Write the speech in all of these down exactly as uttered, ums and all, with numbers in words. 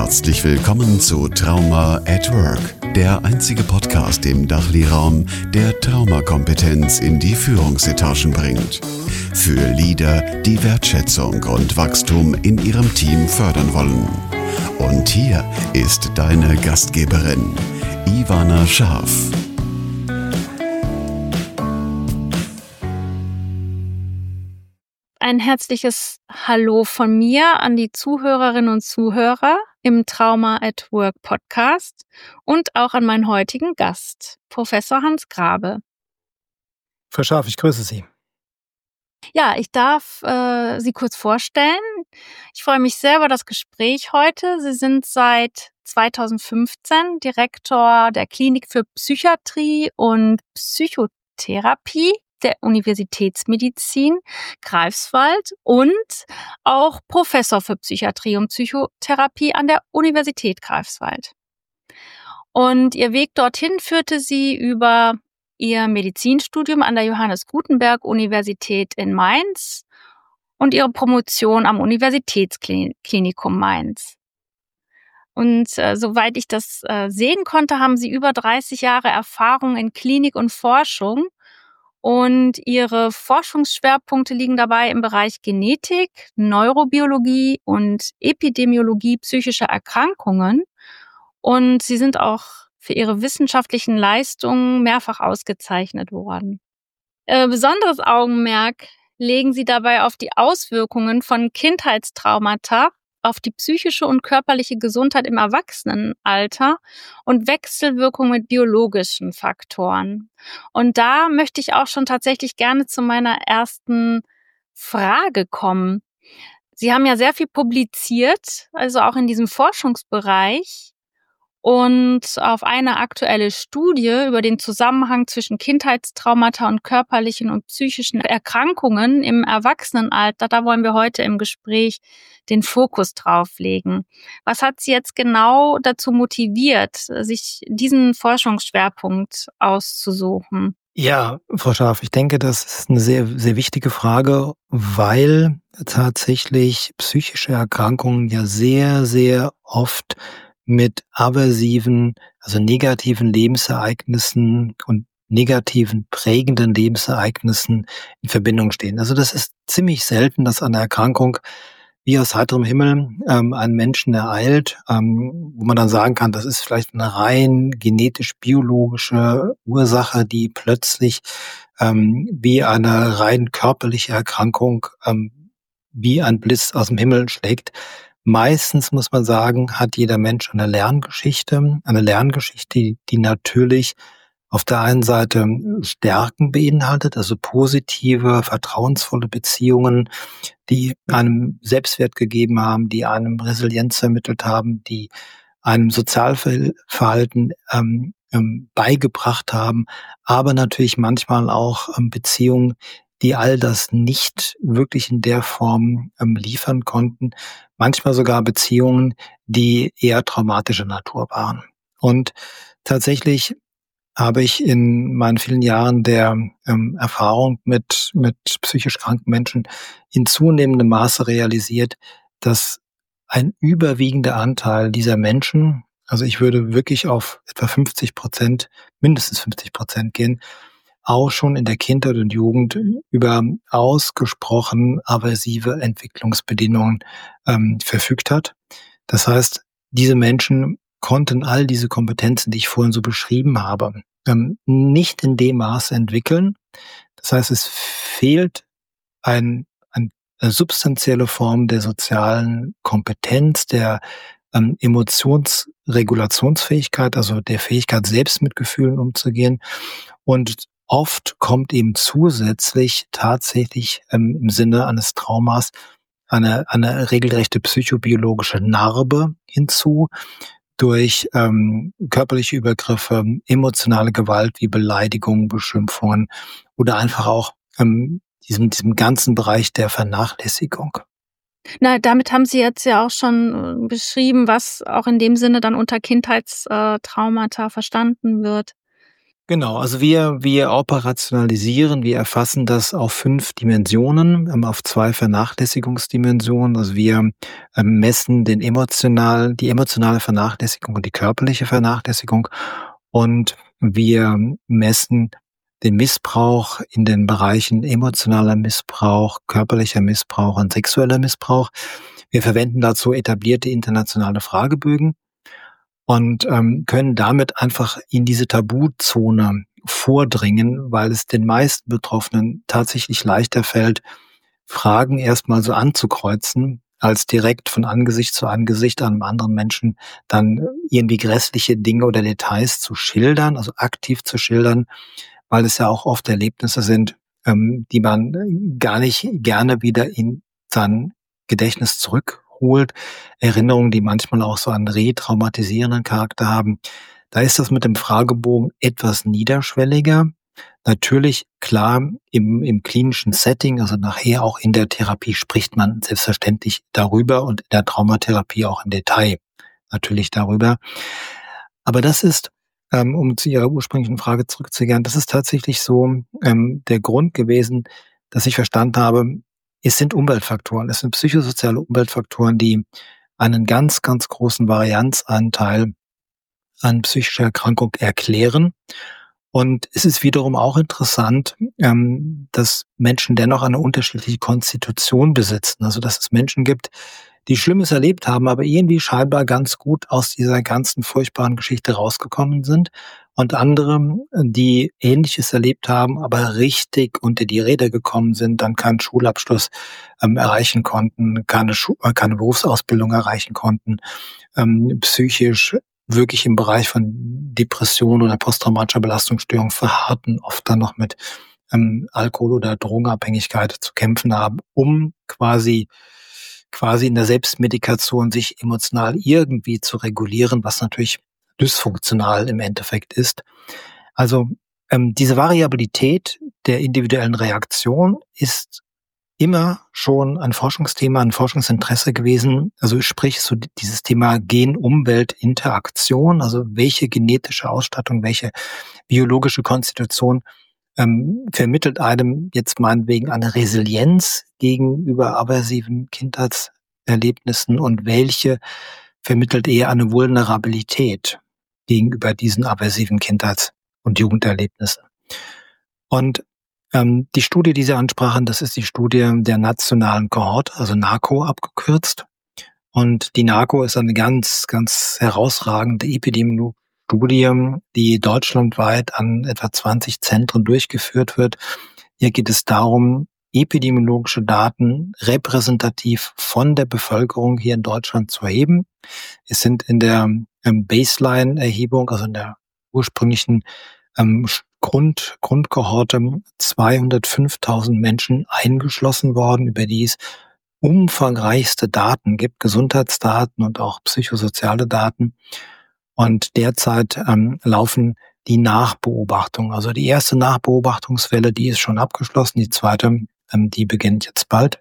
Herzlich willkommen zu Trauma at Work, der einzige Podcast im Dachli-Raum, der Traumakompetenz in die Führungsetagen bringt. Für Leader, die Wertschätzung und Wachstum in ihrem Team fördern wollen. Und hier ist deine Gastgeberin, Ivana Scharf. Ein herzliches Hallo von mir an die Zuhörerinnen und Zuhörer im Trauma at Work Podcast und auch an meinen heutigen Gast, Professor Hans Grabe. Frau Scharf, ich grüße Sie. Ja, ich darf äh, Sie kurz vorstellen. Ich freue mich sehr über das Gespräch heute. Sie sind seit zweitausendfünfzehn Direktor der Klinik für Psychiatrie und Psychotherapie der Universitätsmedizin Greifswald und auch Professor für Psychiatrie und Psychotherapie an der Universität Greifswald. Und ihr Weg dorthin führte sie über ihr Medizinstudium an der Johannes Gutenberg Universität in Mainz und ihre Promotion am Universitätsklinikum Mainz. Und äh, soweit ich das äh, sehen konnte, haben sie über dreißig Jahre Erfahrung in Klinik und Forschung. Und ihre Forschungsschwerpunkte liegen dabei im Bereich Genetik, Neurobiologie und Epidemiologie psychischer Erkrankungen. Und sie sind auch für ihre wissenschaftlichen Leistungen mehrfach ausgezeichnet worden. Äh, besonderes Augenmerk legen sie dabei auf die Auswirkungen von Kindheitstraumata auf die psychische und körperliche Gesundheit im Erwachsenenalter und Wechselwirkung mit biologischen Faktoren. Und da möchte ich auch schon tatsächlich gerne zu meiner ersten Frage kommen. Sie haben ja sehr viel publiziert, also auch in diesem Forschungsbereich. Und auf eine aktuelle Studie über den Zusammenhang zwischen Kindheitstraumata und körperlichen und psychischen Erkrankungen im Erwachsenenalter, da wollen wir heute im Gespräch den Fokus drauf legen. Was hat Sie jetzt genau dazu motiviert, sich diesen Forschungsschwerpunkt auszusuchen? Ja, Frau Scharf, ich denke, das ist eine sehr, sehr wichtige Frage, weil tatsächlich psychische Erkrankungen ja sehr, sehr oft mit aversiven, also negativen Lebensereignissen und negativen, prägenden Lebensereignissen in Verbindung stehen. Also das ist ziemlich selten, dass eine Erkrankung wie aus heiterem Himmel ähm, einen Menschen ereilt, ähm, wo man dann sagen kann, das ist vielleicht eine rein genetisch-biologische Ursache, die plötzlich ähm, wie eine rein körperliche Erkrankung ähm, wie ein Blitz aus dem Himmel schlägt. Meistens, muss man sagen, hat jeder Mensch eine Lerngeschichte, eine Lerngeschichte, die, die natürlich auf der einen Seite Stärken beinhaltet, also positive, vertrauensvolle Beziehungen, die einem Selbstwert gegeben haben, die einem Resilienz vermittelt haben, die einem Sozialverhalten ähm, ähm, beigebracht haben, aber natürlich manchmal auch ähm, Beziehungen, die all das nicht wirklich in der Form ähm, liefern konnten. Manchmal sogar Beziehungen, die eher traumatischer Natur waren. Und tatsächlich habe ich in meinen vielen Jahren der ähm, Erfahrung mit, mit psychisch kranken Menschen in zunehmendem Maße realisiert, dass ein überwiegender Anteil dieser Menschen, also ich würde wirklich auf etwa fünfzig Prozent, mindestens fünfzig Prozent gehen, auch schon in der Kindheit und Jugend über ausgesprochen aversive Entwicklungsbedingungen ähm, verfügt hat. Das heißt, diese Menschen konnten all diese Kompetenzen, die ich vorhin so beschrieben habe, ähm, nicht in dem Maße entwickeln. Das heißt, es fehlt ein, ein, eine substanzielle Form der sozialen Kompetenz, der ähm, Emotionsregulationsfähigkeit, also der Fähigkeit, selbst mit Gefühlen umzugehen. Und oft kommt eben zusätzlich tatsächlich ähm, im Sinne eines Traumas eine, eine regelrechte psychobiologische Narbe hinzu durch ähm, körperliche Übergriffe, emotionale Gewalt wie Beleidigungen, Beschimpfungen oder einfach auch ähm, diesem, diesem ganzen Bereich der Vernachlässigung. Na, damit haben Sie jetzt ja auch schon äh, beschrieben, was auch in dem Sinne dann unter Kindheitstraumata verstanden wird. Genau, also wir wir operationalisieren, wir erfassen das auf fünf Dimensionen, ähm, auf zwei Vernachlässigungsdimensionen. Also wir, ähm, messen den emotional die emotionale Vernachlässigung und die körperliche Vernachlässigung und wir messen den Missbrauch in den Bereichen emotionaler Missbrauch, körperlicher Missbrauch und sexueller Missbrauch. Wir verwenden dazu etablierte internationale Fragebögen und ähm, können damit einfach in diese Tabuzone vordringen, weil es den meisten Betroffenen tatsächlich leichter fällt, Fragen erstmal so anzukreuzen, als direkt von Angesicht zu Angesicht einem anderen Menschen dann irgendwie grässliche Dinge oder Details zu schildern, also aktiv zu schildern, weil es ja auch oft Erlebnisse sind, ähm, die man gar nicht gerne wieder in sein Gedächtnis zurückholt. Erinnerungen, die manchmal auch so einen retraumatisierenden Charakter haben. Da ist das mit dem Fragebogen etwas niederschwelliger. Natürlich, klar, im, im klinischen Setting, also nachher auch in der Therapie spricht man selbstverständlich darüber und in der Traumatherapie auch im Detail natürlich darüber. Aber das ist, ähm, um zu Ihrer ursprünglichen Frage zurückzukehren, das ist tatsächlich so ähm, der Grund gewesen, dass ich verstanden habe, es sind Umweltfaktoren, es sind psychosoziale Umweltfaktoren, die einen ganz, ganz großen Varianzanteil an psychischer Erkrankung erklären. Und es ist wiederum auch interessant, ähm, dass Menschen dennoch eine unterschiedliche Konstitution besitzen. Also dass es Menschen gibt, die Schlimmes erlebt haben, aber irgendwie scheinbar ganz gut aus dieser ganzen furchtbaren Geschichte rausgekommen sind. Und andere, die Ähnliches erlebt haben, aber richtig unter die Räder gekommen sind, dann keinen Schulabschluss ähm, erreichen konnten, keine, Schu- äh, keine Berufsausbildung erreichen konnten, ähm, psychisch wirklich im Bereich von Depression oder posttraumatischer Belastungsstörung verharrten, oft dann noch mit ähm, Alkohol- oder Drogenabhängigkeit zu kämpfen haben, um quasi quasi in der Selbstmedikation sich emotional irgendwie zu regulieren, was natürlich dysfunktional im Endeffekt ist. Also ähm, diese Variabilität der individuellen Reaktion ist immer schon ein Forschungsthema, ein Forschungsinteresse gewesen. Also sprich so dieses Thema Gen-Umwelt-Interaktion, also welche genetische Ausstattung, welche biologische Konstitution ähm, vermittelt einem jetzt meinetwegen eine Resilienz gegenüber aversiven Kindheitserlebnissen und welche vermittelt eher eine Vulnerabilität gegenüber diesen aversiven Kindheits- und Jugenderlebnissen. Und ähm, die Studie, die Sie ansprachen, das ist die Studie der nationalen Kohorte, also NACO abgekürzt. Und die NACO ist eine ganz, ganz herausragende Epidemiologie, die deutschlandweit an etwa zwanzig Zentren durchgeführt wird. Hier geht es darum, epidemiologische Daten repräsentativ von der Bevölkerung hier in Deutschland zu erheben. Es sind in der ähm, Baseline-Erhebung, also in der ursprünglichen ähm, Grund, Grundkohorte zweihundertfünftausend Menschen eingeschlossen worden, über die es umfangreichste Daten gibt, Gesundheitsdaten und auch psychosoziale Daten. Und derzeit ähm, laufen die Nachbeobachtungen. Also die erste Nachbeobachtungswelle, die ist schon abgeschlossen. Die zweite, ähm, die beginnt jetzt bald.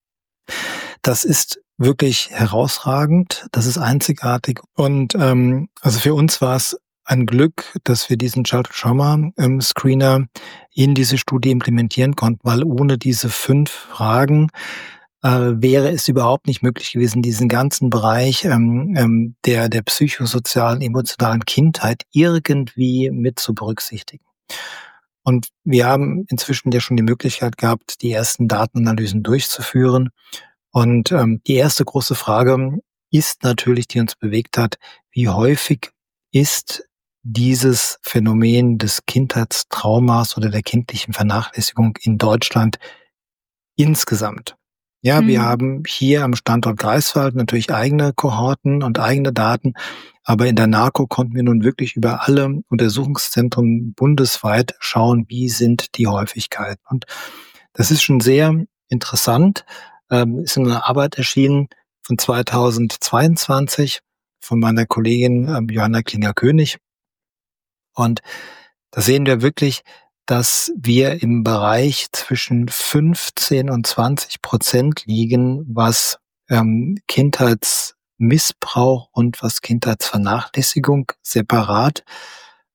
Das ist wirklich herausragend. Das ist einzigartig. Und ähm, also für uns war es ein Glück, dass wir diesen Child Trauma ähm, Screener in diese Studie implementieren konnten, weil ohne diese fünf Fragen äh, wäre es überhaupt nicht möglich gewesen, diesen ganzen Bereich ähm, ähm, der, der psychosozialen, emotionalen Kindheit irgendwie mit zu berücksichtigen. Und wir haben inzwischen ja schon die Möglichkeit gehabt, die ersten Datenanalysen durchzuführen. Und ähm, die erste große Frage ist natürlich, die uns bewegt hat, wie häufig ist dieses Phänomen des Kindheitstraumas oder der kindlichen Vernachlässigung in Deutschland insgesamt? Ja, wir Mhm. haben hier am Standort Greifswald natürlich eigene Kohorten und eigene Daten, aber in der NACO konnten wir nun wirklich über alle Untersuchungszentren bundesweit schauen, wie sind die Häufigkeiten. Und das ist schon sehr interessant. Ähm, ist in einer Arbeit erschienen von zweitausendzweiundzwanzig von meiner Kollegin ähm, Johanna Klinger-König. Und da sehen wir wirklich, dass wir im Bereich zwischen fünfzehn und zwanzig Prozent liegen, was ähm, Kindheitsmissbrauch und was Kindheitsvernachlässigung separat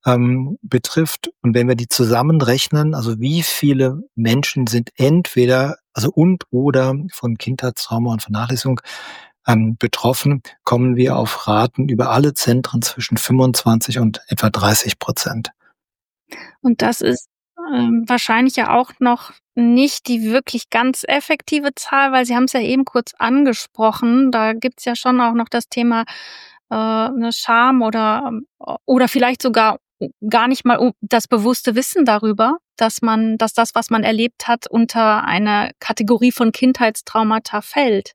ähm, betrifft. Und wenn wir die zusammenrechnen, also wie viele Menschen sind entweder, also und oder von Kindheitstrauma und Vernachlässigung ähm, betroffen, kommen wir auf Raten über alle Zentren zwischen fünfundzwanzig und etwa dreißig Prozent. Und das ist ähm, wahrscheinlich ja auch noch nicht die wirklich ganz effektive Zahl, weil Sie haben es ja eben kurz angesprochen. Da gibt's ja schon auch noch das Thema äh, ne Scham oder ähm, oder vielleicht sogar gar nicht mal das bewusste Wissen darüber, dass man dass das, was man erlebt hat, unter eine Kategorie von Kindheitstraumata fällt.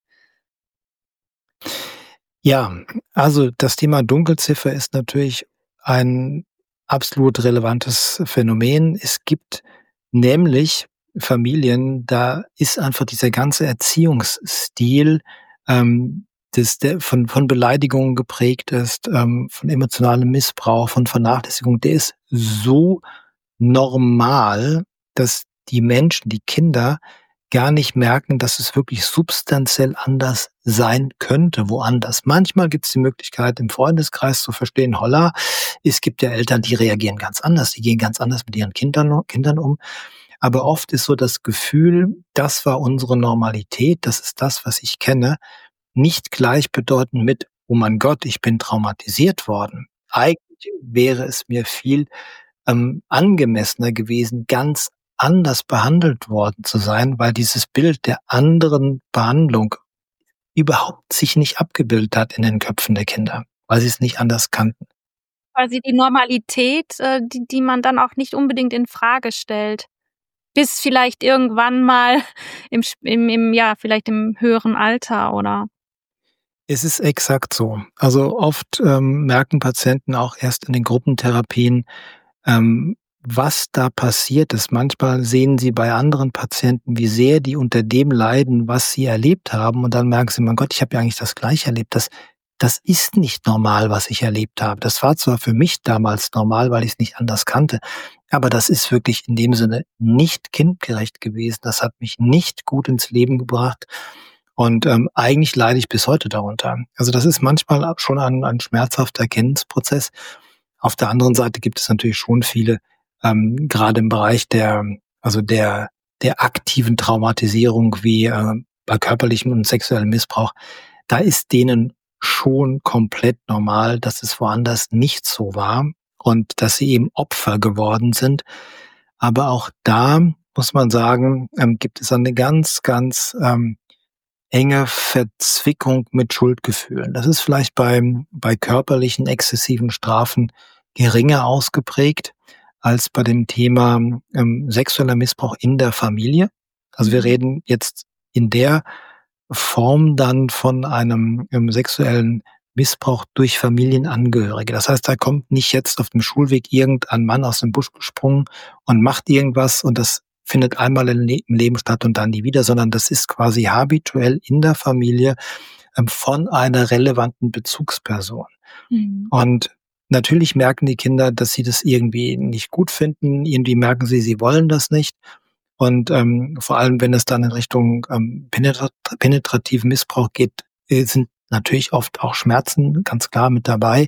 Ja, also das Thema Dunkelziffer ist natürlich ein absolut relevantes Phänomen. Es gibt nämlich Familien, da ist einfach dieser ganze Erziehungsstil, ähm, das der von von Beleidigungen geprägt ist, ähm, von emotionalem Missbrauch, von Vernachlässigung, der ist so normal, dass die Menschen, die Kinder gar nicht merken, dass es wirklich substanziell anders sein könnte, woanders. Manchmal gibt es die Möglichkeit, im Freundeskreis zu verstehen, holla, es gibt ja Eltern, die reagieren ganz anders, die gehen ganz anders mit ihren Kindern, Kindern um. Aber oft ist so das Gefühl, das war unsere Normalität, das ist das, was ich kenne, nicht gleichbedeutend mit, oh mein Gott, ich bin traumatisiert worden. Eigentlich wäre es mir viel ähm, angemessener gewesen, ganz anders behandelt worden zu sein, weil dieses Bild der anderen Behandlung überhaupt sich nicht abgebildet hat in den Köpfen der Kinder, weil sie es nicht anders kannten. Weil sie die Normalität, äh, die die man dann auch nicht unbedingt in Frage stellt, bis vielleicht irgendwann mal im im im ja, vielleicht im höheren Alter, oder? Es ist exakt so. Also oft ähm, merken Patienten auch erst in den Gruppentherapien, ähm, was da passiert ist. Manchmal sehen sie bei anderen Patienten, wie sehr die unter dem leiden, was sie erlebt haben. Und dann merken sie, mein Gott, ich habe ja eigentlich das Gleiche erlebt. Das, das ist nicht normal, was ich erlebt habe. Das war zwar für mich damals normal, weil ich es nicht anders kannte, aber das ist wirklich in dem Sinne nicht kindgerecht gewesen. Das hat mich nicht gut ins Leben gebracht. Und ähm, eigentlich leide ich bis heute darunter. Also das ist manchmal schon ein, ein schmerzhafter Erkennungsprozess. Auf der anderen Seite gibt es natürlich schon viele, ähm, gerade im Bereich der, also der, der aktiven Traumatisierung wie äh, bei körperlichem und sexuellem Missbrauch. Da ist denen schon komplett normal, dass es woanders nicht so war und dass sie eben Opfer geworden sind. Aber auch da muss man sagen, ähm, gibt es eine ganz, ganz ähm, enge Verzwickung mit Schuldgefühlen. Das ist vielleicht beim, bei körperlichen, exzessiven Strafen geringer ausgeprägt als bei dem Thema ähm, sexueller Missbrauch in der Familie. Also wir reden jetzt in der Form dann von einem ähm, sexuellen Missbrauch durch Familienangehörige. Das heißt, da kommt nicht jetzt auf dem Schulweg irgendein Mann aus dem Busch gesprungen und macht irgendwas und das findet einmal im Leben statt und dann nie wieder, sondern das ist quasi habituell in der Familie ähm, von einer relevanten Bezugsperson. Mhm. Und natürlich merken die Kinder, dass sie das irgendwie nicht gut finden. Irgendwie merken sie, sie wollen das nicht. Und ähm, vor allem, wenn es dann in Richtung ähm, penetrat- penetrativen Missbrauch geht, äh, sind natürlich oft auch Schmerzen ganz klar mit dabei.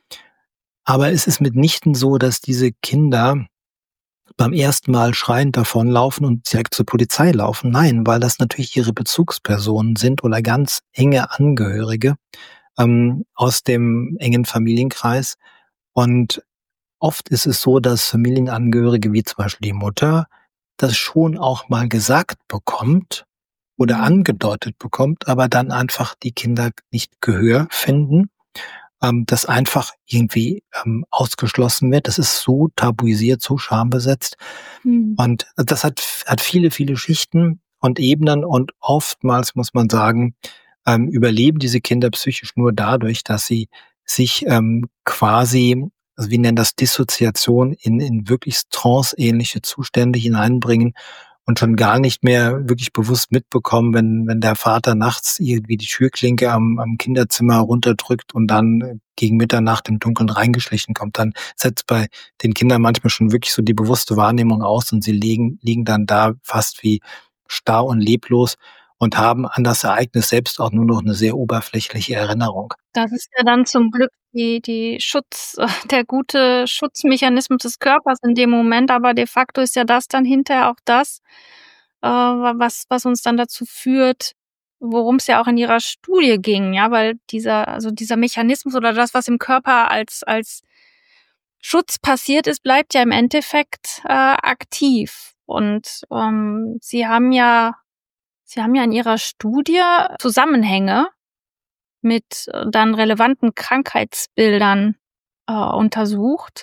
Aber es ist mitnichten so, dass diese Kinder beim ersten Mal schreiend davonlaufen und direkt zur Polizei laufen. Nein, weil das natürlich ihre Bezugspersonen sind oder ganz enge Angehörige ähm, aus dem engen Familienkreis. Und oft ist es so, dass Familienangehörige, wie zum Beispiel die Mutter, das schon auch mal gesagt bekommt oder mhm. angedeutet bekommt, aber dann einfach die Kinder nicht Gehör finden. Ähm, das einfach irgendwie ähm, ausgeschlossen wird. Das ist so tabuisiert, so schambesetzt. Mhm. Und das hat, hat viele, viele Schichten und Ebenen und oftmals muss man sagen, ähm, überleben diese Kinder psychisch nur dadurch, dass sie sich ähm, quasi, also wir nennen das Dissoziation, in, in wirklich tranceähnliche Zustände hineinbringen und schon gar nicht mehr wirklich bewusst mitbekommen, wenn wenn der Vater nachts irgendwie die Türklinke am, am Kinderzimmer runterdrückt und dann gegen Mitternacht im Dunkeln reingeschlichen kommt, dann setzt bei den Kindern manchmal schon wirklich so die bewusste Wahrnehmung aus und sie liegen, liegen dann da fast wie starr und leblos und haben an das Ereignis selbst auch nur noch eine sehr oberflächliche Erinnerung. Das ist ja dann zum Glück die die Schutz der gute Schutzmechanismus des Körpers in dem Moment, aber de facto ist ja das dann hinterher auch das, äh, was was uns dann dazu führt, worum's ja auch in Ihrer Studie ging, ja, weil dieser also dieser Mechanismus oder das, was im Körper als als Schutz passiert ist, bleibt ja im Endeffekt äh, aktiv. Und ähm, Sie haben ja Sie haben ja in Ihrer Studie Zusammenhänge mit äh, dann relevanten Krankheitsbildern äh, untersucht.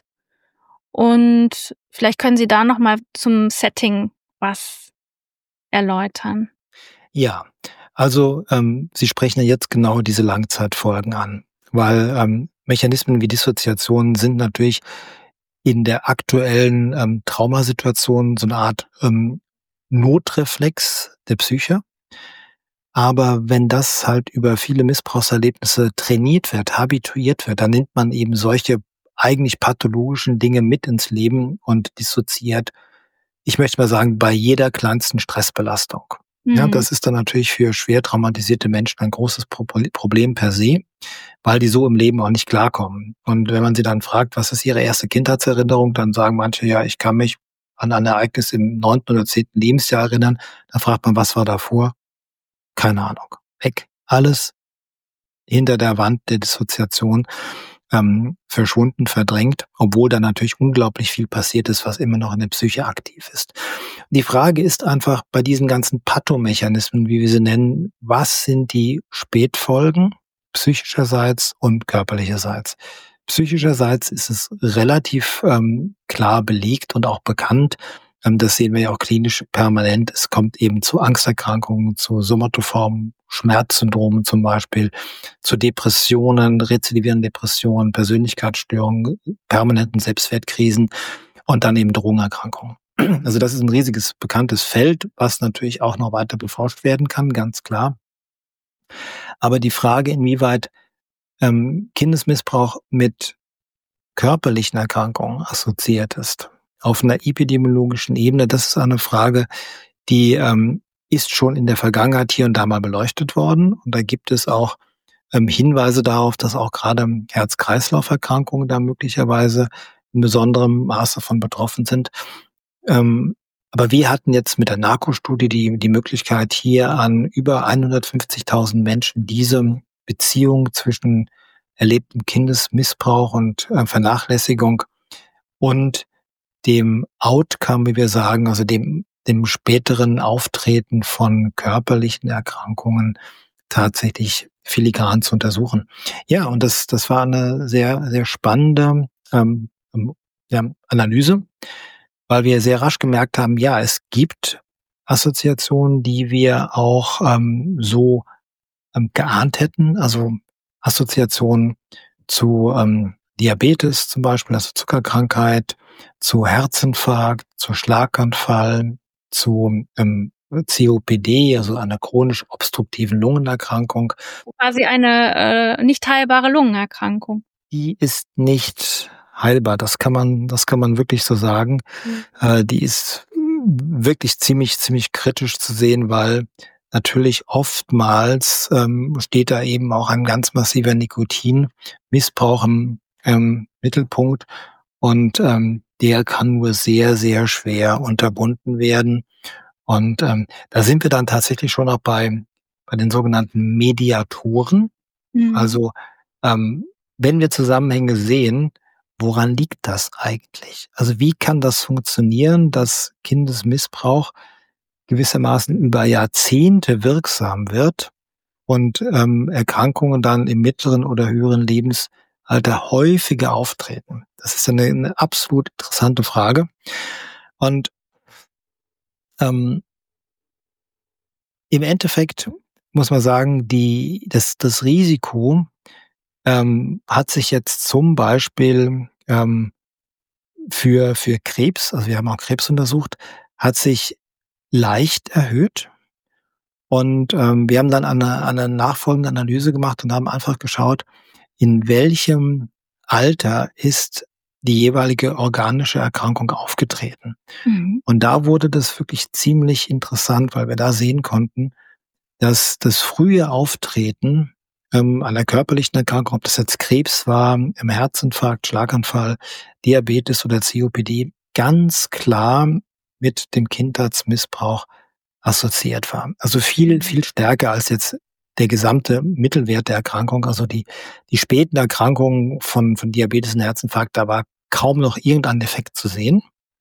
Und vielleicht können Sie da noch mal zum Setting was erläutern. Ja, also ähm, Sie sprechen ja jetzt genau diese Langzeitfolgen an, weil ähm, Mechanismen wie Dissoziation sind natürlich in der aktuellen ähm, Traumasituation so eine Art ähm, Notreflex der Psyche. Aber wenn das halt über viele Missbrauchserlebnisse trainiert wird, habituiert wird, dann nimmt man eben solche eigentlich pathologischen Dinge mit ins Leben und dissoziiert, ich möchte mal sagen, bei jeder kleinsten Stressbelastung. Ja, Mhm. das ist dann natürlich für schwer traumatisierte Menschen ein großes Pro- Problem per se, weil die so im Leben auch nicht klarkommen. Und wenn man sie dann fragt, was ist ihre erste Kindheitserinnerung, dann sagen manche, ja, ich kann mich an ein Ereignis im neunten oder zehnten Lebensjahr erinnern. Da fragt man, was war davor? Keine Ahnung. Weg. Alles hinter der Wand der Dissoziation ähm, verschwunden, verdrängt, obwohl da natürlich unglaublich viel passiert ist, was immer noch in der Psyche aktiv ist. Die Frage ist einfach bei diesen ganzen Pathomechanismen, wie wir sie nennen, was sind die Spätfolgen psychischerseits und körperlicherseits? Psychischerseits ist es relativ ähm, klar belegt und auch bekannt. Ähm, das sehen wir ja auch klinisch permanent. Es kommt eben zu Angsterkrankungen, zu somatoformen Schmerzsyndromen zum Beispiel, zu Depressionen, rezidivierenden Depressionen, Persönlichkeitsstörungen, permanenten Selbstwertkrisen und dann eben Drogenerkrankungen. Also das ist ein riesiges, bekanntes Feld, was natürlich auch noch weiter beforscht werden kann, ganz klar. Aber die Frage, inwieweit ähm, Kindesmissbrauch mit körperlichen Erkrankungen assoziiert ist, auf einer epidemiologischen Ebene, das ist eine Frage, die ähm, ist schon in der Vergangenheit hier und da mal beleuchtet worden. Und da gibt es auch ähm, Hinweise darauf, dass auch gerade Herz-Kreislauf-Erkrankungen da möglicherweise in besonderem Maße von betroffen sind. Ähm, aber wir hatten jetzt mit der Narco-Studie die, die Möglichkeit, hier an über hundertfünfzigtausend Menschen diese Beziehung zwischen erlebtem Kindesmissbrauch und äh, Vernachlässigung und dem Outcome, wie wir sagen, also dem, dem späteren Auftreten von körperlichen Erkrankungen tatsächlich filigran zu untersuchen. Ja, und das, das war eine sehr, sehr spannende ähm, ja, Analyse, weil wir sehr rasch gemerkt haben, ja, es gibt Assoziationen, die wir auch ähm, so ähm, geahnt hätten, also Assoziationen zu ähm, Diabetes zum Beispiel, also Zuckerkrankheit, zu Herzinfarkt, zu Schlaganfall, zu ähm, C O P D, also einer chronisch obstruktiven Lungenerkrankung. Quasi eine äh, nicht heilbare Lungenerkrankung. Die ist nicht heilbar, das kann man, das kann man wirklich so sagen. Mhm. Äh, die ist wirklich ziemlich, ziemlich kritisch zu sehen, weil natürlich oftmals ähm, steht da eben auch ein ganz massiver Nikotinmissbrauch im ähm, Mittelpunkt und ähm, der kann nur sehr, sehr schwer unterbunden werden. Und ähm, da sind wir dann tatsächlich schon auch bei, bei den sogenannten Mediatoren. Mhm. Also ähm, wenn wir Zusammenhänge sehen, woran liegt das eigentlich? Also wie kann das funktionieren, dass Kindesmissbrauch gewissermaßen über Jahrzehnte wirksam wird und ähm, Erkrankungen dann im mittleren oder höheren Lebensalter häufiger auftreten? Das ist eine, eine absolut interessante Frage. Und ähm, im Endeffekt muss man sagen, die, das, das Risiko ähm, hat sich jetzt zum Beispiel ähm, für, für Krebs, also wir haben auch Krebs untersucht, hat sich leicht erhöht. Und ähm, wir haben dann eine, eine nachfolgende Analyse gemacht und haben einfach geschaut, in welchem Alter ist die jeweilige organische Erkrankung aufgetreten. Mhm. Und da wurde das wirklich ziemlich interessant, weil wir da sehen konnten, dass das frühe Auftreten ähm, einer körperlichen Erkrankung, ob das jetzt Krebs war, im Herzinfarkt, Schlaganfall, Diabetes oder C O P D, ganz klar mit dem Kindheitsmissbrauch assoziiert war. Also viel, viel stärker als jetzt der gesamte Mittelwert der Erkrankung. Also die, die späten Erkrankungen von, von Diabetes und Herzinfarkt, da war kaum noch irgendein Effekt zu sehen.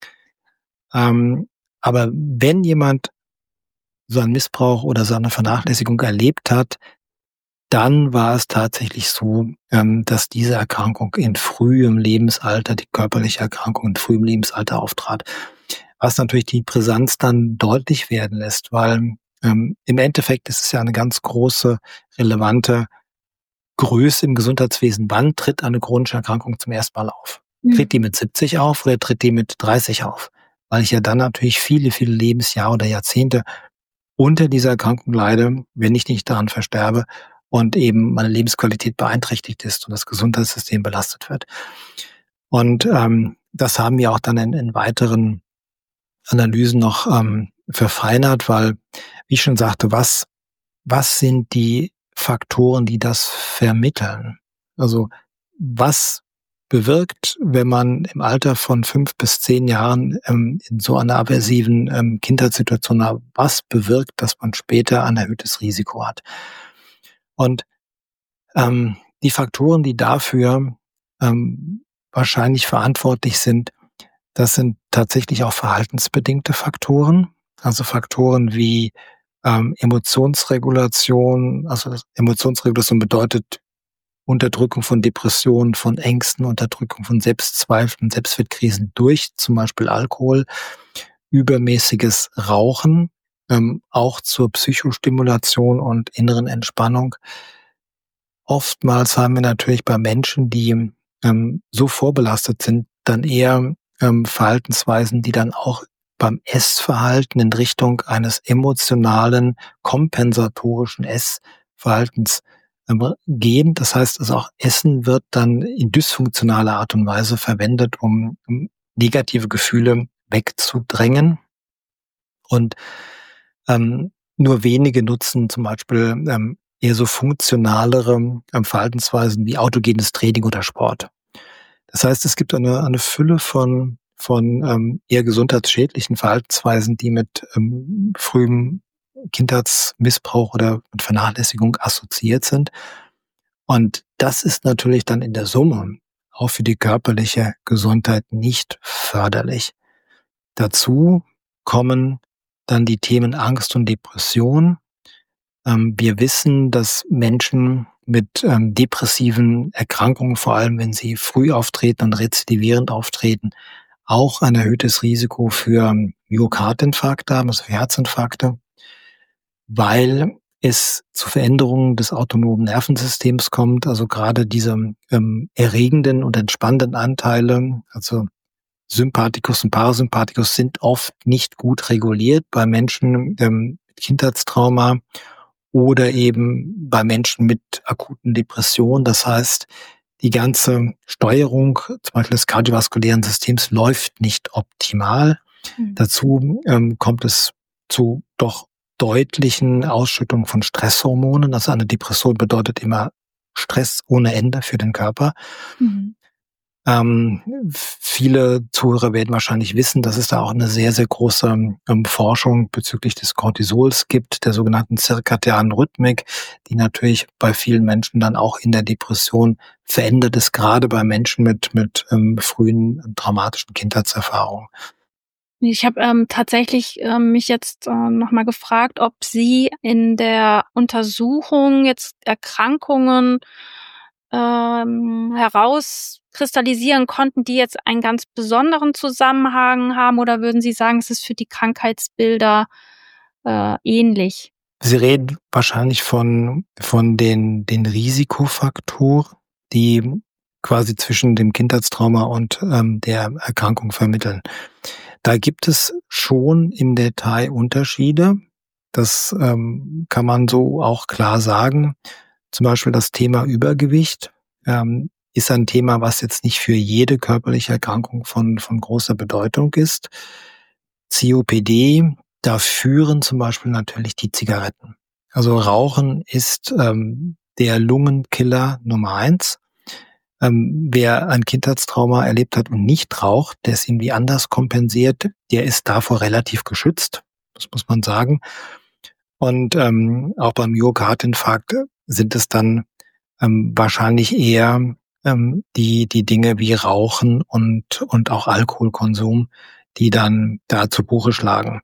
Ähm, aber wenn jemand so einen Missbrauch oder so eine Vernachlässigung erlebt hat, dann war es tatsächlich so, ähm, dass diese Erkrankung in frühem Lebensalter, die körperliche Erkrankung in frühem Lebensalter auftrat. Was natürlich die Brisanz dann deutlich werden lässt, weil ähm, im Endeffekt ist es ja eine ganz große, relevante Größe im Gesundheitswesen. Wann tritt eine chronische Erkrankung zum ersten Mal auf? Mhm. Tritt die mit siebzig auf oder tritt die mit dreißig auf? Weil ich ja dann natürlich viele, viele Lebensjahre oder Jahrzehnte unter dieser Erkrankung leide, wenn ich nicht daran versterbe und eben meine Lebensqualität beeinträchtigt ist und das Gesundheitssystem belastet wird. Und ähm, das haben wir auch dann in, in weiteren Analysen noch ähm, verfeinert, weil, wie ich schon sagte, was, was sind die Faktoren, die das vermitteln? Also was bewirkt, wenn man im Alter von fünf bis zehn Jahren ähm, in so einer aversiven ähm, Kindheitssituation hat, was bewirkt, dass man später ein erhöhtes Risiko hat? Und ähm, die Faktoren, die dafür ähm, wahrscheinlich verantwortlich sind, das sind tatsächlich auch verhaltensbedingte Faktoren, also Faktoren wie ähm, Emotionsregulation. Also Emotionsregulation bedeutet Unterdrückung von Depressionen, von Ängsten, Unterdrückung von Selbstzweifeln, Selbstwertkrisen durch zum Beispiel Alkohol, übermäßiges Rauchen, ähm, auch zur Psychostimulation und inneren Entspannung. Oftmals haben wir natürlich bei Menschen, die ähm, so vorbelastet sind, dann eher ähm, Verhaltensweisen, die dann auch beim Essverhalten in Richtung eines emotionalen, kompensatorischen Essverhaltens ähm, gehen. Das heißt also auch Essen wird dann in dysfunktionaler Art und Weise verwendet, um, um negative Gefühle wegzudrängen. Und ähm, nur wenige nutzen zum Beispiel ähm, eher so funktionalere ähm, Verhaltensweisen wie autogenes Training oder Sport. Das heißt, es gibt eine, eine Fülle von, von ähm, eher gesundheitsschädlichen Verhaltensweisen, die mit ähm, frühem Kindheitsmissbrauch oder mit Vernachlässigung assoziiert sind. Und das ist natürlich dann in der Summe auch für die körperliche Gesundheit nicht förderlich. Dazu kommen dann die Themen Angst und Depression. Ähm, wir wissen, dass Menschen mit ähm, depressiven Erkrankungen, vor allem wenn sie früh auftreten und rezidivierend auftreten, auch ein erhöhtes Risiko für Myokardinfarkte haben, also für Herzinfarkte, weil es zu Veränderungen des autonomen Nervensystems kommt, also gerade diese ähm, erregenden und entspannenden Anteile, also Sympathikus und Parasympathikus, sind oft nicht gut reguliert bei Menschen ähm, mit Kindheitstrauma oder eben bei Menschen mit akuten Depressionen. Das heißt, die ganze Steuerung, zum Beispiel des kardiovaskulären Systems, läuft nicht optimal. Mhm. Dazu ähm, kommt es zu doch deutlichen Ausschüttungen von Stresshormonen. Also eine Depression bedeutet immer Stress ohne Ende für den Körper. Mhm. Ähm, viele Zuhörer werden wahrscheinlich wissen, dass es da auch eine sehr, sehr große ähm, Forschung bezüglich des Cortisols gibt, der sogenannten zirkadianen Rhythmik, die natürlich bei vielen Menschen dann auch in der Depression verändert ist, gerade bei Menschen mit, mit ähm, frühen ähm, traumatischen Kindheitserfahrungen. Ich habe ähm, tatsächlich ähm, mich jetzt äh, nochmal gefragt, ob Sie in der Untersuchung jetzt Erkrankungen ähm, herauskristallisieren konnten, die jetzt einen ganz besonderen Zusammenhang haben, oder würden Sie sagen, es ist für die Krankheitsbilder äh, ähnlich? Sie reden wahrscheinlich von, von den, den Risikofaktoren, die quasi zwischen dem Kindheitstrauma und ähm, der Erkrankung vermitteln. Da gibt es schon im Detail Unterschiede. Das ähm, kann man so auch klar sagen. Zum Beispiel das Thema Übergewicht ähm, ist ein Thema, was jetzt nicht für jede körperliche Erkrankung von, von großer Bedeutung ist. C O P D, da führen zum Beispiel natürlich die Zigaretten. Also Rauchen ist ähm, der Lungenkiller Nummer eins. Ähm, wer ein Kindheitstrauma erlebt hat und nicht raucht, der es irgendwie anders kompensiert, der ist davor relativ geschützt, das muss man sagen. Und ähm, auch beim Myokardinfarkt sind es dann ähm, wahrscheinlich eher ähm, die die Dinge wie Rauchen und und auch Alkoholkonsum, die dann da zu Buche schlagen.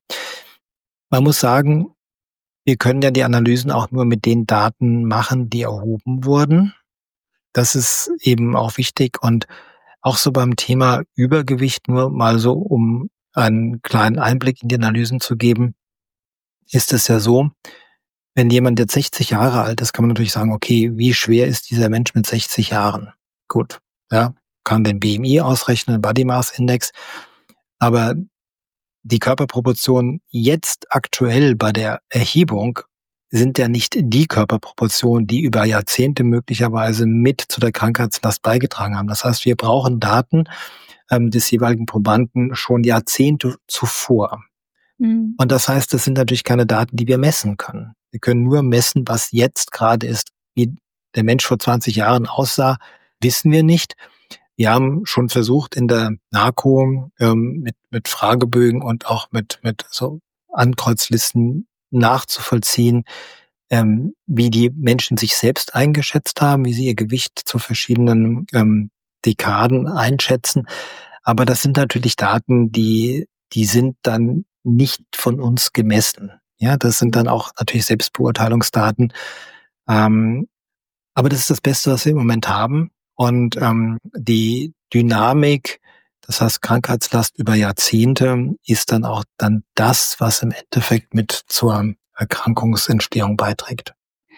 Man muss sagen, wir können ja die Analysen auch nur mit den Daten machen, die erhoben wurden. Das ist eben auch wichtig und auch so beim Thema Übergewicht, nur mal so, um einen kleinen Einblick in die Analysen zu geben, ist es ja so, wenn jemand jetzt sechzig Jahre alt ist, kann man natürlich sagen, okay, wie schwer ist dieser Mensch mit sechzig Jahren? Gut, ja, kann den B M I ausrechnen, Body Mass Index, aber die Körperproportionen jetzt aktuell bei der Erhebung sind ja nicht die Körperproportionen, die über Jahrzehnte möglicherweise mit zu der Krankheitslast beigetragen haben. Das heißt, wir brauchen Daten ähm, des jeweiligen Probanden schon Jahrzehnte zuvor. Mhm. Und das heißt, das sind natürlich keine Daten, die wir messen können. Wir können nur messen, was jetzt gerade ist. Wie der Mensch vor zwanzig Jahren aussah, wissen wir nicht. Wir haben schon versucht, in der Narko ähm, mit, mit Fragebögen und auch mit, mit so Ankreuzlisten nachzuvollziehen, ähm, wie die Menschen sich selbst eingeschätzt haben, wie sie ihr Gewicht zu verschiedenen ähm, Dekaden einschätzen. Aber das sind natürlich Daten, die, die sind dann nicht von uns gemessen. Ja, das sind dann auch natürlich Selbstbeurteilungsdaten. Ähm, aber das ist das Beste, was wir im Moment haben. Und ähm, die Dynamik, das heißt Krankheitslast über Jahrzehnte, ist dann auch dann das, was im Endeffekt mit zur Erkrankungsentstehung beiträgt.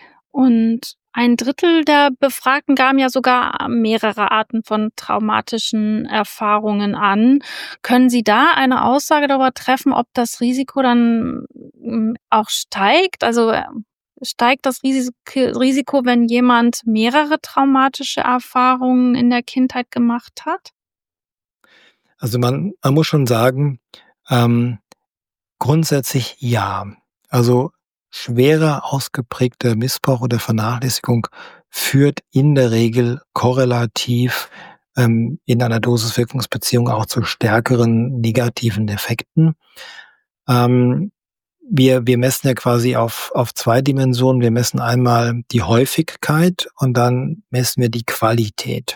Und ein Drittel der Befragten gaben ja sogar mehrere Arten von traumatischen Erfahrungen an. Können Sie da eine Aussage darüber treffen, ob das Risiko dann auch steigt? Also steigt das Risiko, wenn jemand mehrere traumatische Erfahrungen in der Kindheit gemacht hat? Also man, man muss schon sagen, ähm, grundsätzlich ja. Also schwerer ausgeprägter Missbrauch oder Vernachlässigung führt in der Regel korrelativ ähm, in einer Dosis-Wirkungsbeziehung auch zu stärkeren negativen Effekten. Ähm, wir, wir messen ja quasi auf, auf zwei Dimensionen. Wir messen einmal die Häufigkeit und dann messen wir die Qualität.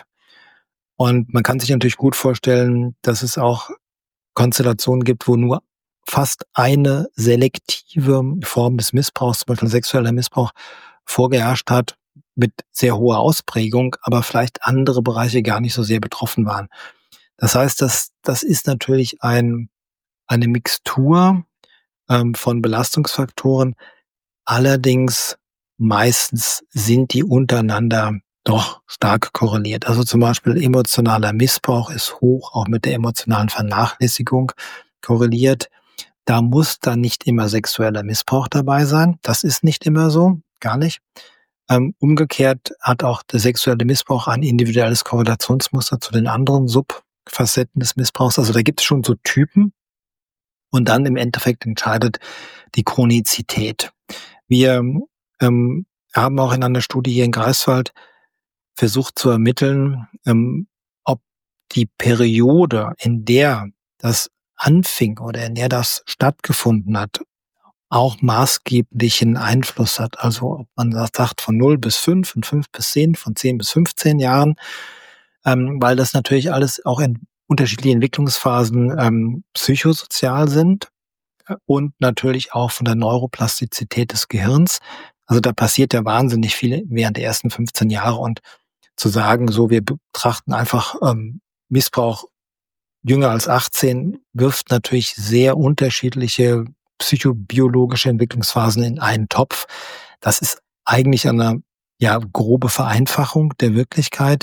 Und man kann sich natürlich gut vorstellen, dass es auch Konstellationen gibt, wo nur fast eine selektive Form des Missbrauchs, zum Beispiel sexueller Missbrauch, vorgeherrscht hat mit sehr hoher Ausprägung, aber vielleicht andere Bereiche gar nicht so sehr betroffen waren. Das heißt, das, das ist natürlich ein, eine Mixtur ähm, von Belastungsfaktoren. Allerdings meistens sind die untereinander doch stark korreliert. Also zum Beispiel emotionaler Missbrauch ist hoch, auch mit der emotionalen Vernachlässigung korreliert. Da muss dann nicht immer sexueller Missbrauch dabei sein. Das ist nicht immer so, gar nicht. Ähm, umgekehrt hat auch der sexuelle Missbrauch ein individuelles Korrelationsmuster zu den anderen Subfacetten des Missbrauchs. Also da gibt es schon so Typen. Und dann im Endeffekt entscheidet die Chronizität. Wir ähm, haben auch in einer Studie hier in Greifswald versucht zu ermitteln, ähm, ob die Periode, in der das anfing oder in der das stattgefunden hat, auch maßgeblichen Einfluss hat. Also ob man das sagt von null bis fünf, von fünf bis zehn, von zehn bis fünfzehn Jahren, ähm, weil das natürlich alles auch in unterschiedlichen Entwicklungsphasen ähm, psychosozial sind und natürlich auch von der Neuroplastizität des Gehirns. Also da passiert ja wahnsinnig viel während der ersten fünfzehn Jahre und zu sagen, so wir betrachten einfach ähm, Missbrauch jünger als achtzehn, wirft natürlich sehr unterschiedliche psychobiologische Entwicklungsphasen in einen Topf. Das ist eigentlich eine ja grobe Vereinfachung der Wirklichkeit.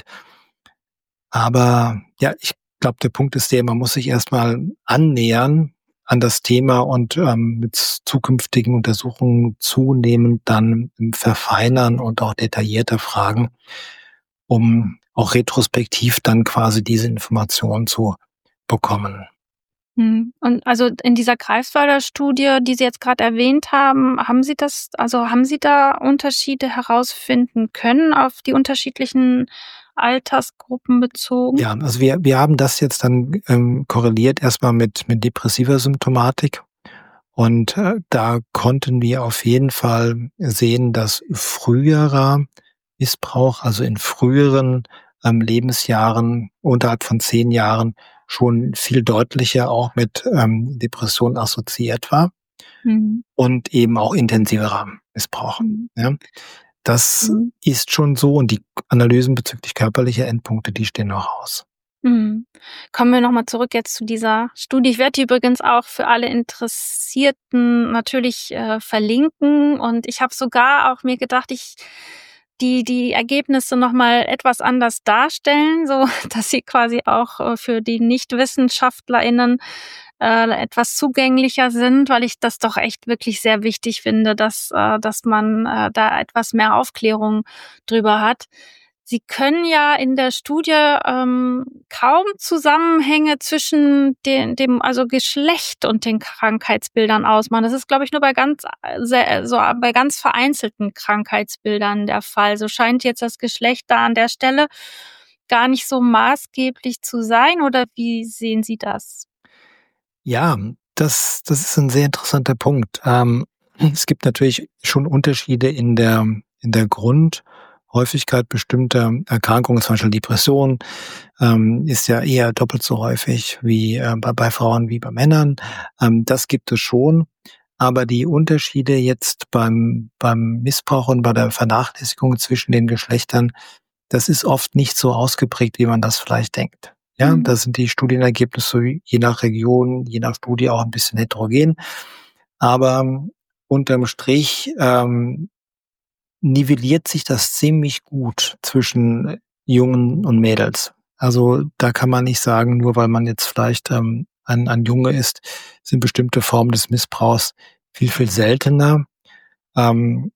Aber ja, ich glaube, der Punkt ist der, man muss sich erstmal annähern an das Thema und ähm, mit zukünftigen Untersuchungen zunehmend dann verfeinern und auch detaillierter fragen, um auch retrospektiv dann quasi diese Informationen zu bekommen. Mhm. Und also in dieser Greifswalder-Studie, die Sie jetzt gerade erwähnt haben, haben Sie das also haben Sie da Unterschiede herausfinden können auf die unterschiedlichen Altersgruppen bezogen? Ja, also wir wir haben das jetzt dann, ähm, korreliert erstmal mit mit depressiver Symptomatik und, äh, da konnten wir auf jeden Fall sehen, dass früherer Missbrauch, also in früheren, ähm, Lebensjahren unterhalb von zehn Jahren schon viel deutlicher auch mit, ähm, Depressionen assoziiert war Mhm. und eben auch intensiverer Missbrauch, Mhm. ja? Das Mhm. ist schon so und die Analysen bezüglich körperlicher Endpunkte, die stehen noch aus. Mhm. Kommen wir noch mal zurück jetzt zu dieser Studie. Ich werde die übrigens auch für alle Interessierten natürlich, äh, verlinken und ich habe sogar auch mir gedacht, ich die die Ergebnisse noch mal etwas anders darstellen, so dass sie quasi auch, äh, für die NichtwissenschaftlerInnen, äh, etwas zugänglicher sind, weil ich das doch echt wirklich sehr wichtig finde, dass äh, dass man, äh, da etwas mehr Aufklärung drüber hat. Sie können ja in der Studie, ähm, kaum Zusammenhänge zwischen den dem also Geschlecht und den Krankheitsbildern ausmachen. Das ist, glaube ich, nur bei ganz äh, sehr so bei ganz vereinzelten Krankheitsbildern der Fall. So scheint jetzt das Geschlecht da an der Stelle gar nicht so maßgeblich zu sein, oder wie sehen Sie das? Ja, das das ist ein sehr interessanter Punkt. Ähm, es gibt natürlich schon Unterschiede in der in der Grundhäufigkeit bestimmter Erkrankungen, zum Beispiel Depression, ähm, ist ja eher doppelt so häufig wie, äh, bei bei Frauen wie bei Männern. Ähm, das gibt es schon, aber die Unterschiede jetzt beim beim Missbrauch und bei der Vernachlässigung zwischen den Geschlechtern, das ist oft nicht so ausgeprägt, wie man das vielleicht denkt. Ja, Mhm. da sind die Studienergebnisse je nach Region, je nach Studie auch ein bisschen heterogen. Aber ähm, unterm Strich, ähm, nivelliert sich das ziemlich gut zwischen äh, Jungen und Mädels. Also, da kann man nicht sagen, nur weil man jetzt vielleicht, ähm, ein ein Junge ist, sind bestimmte Formen des Missbrauchs viel, viel seltener. Ähm,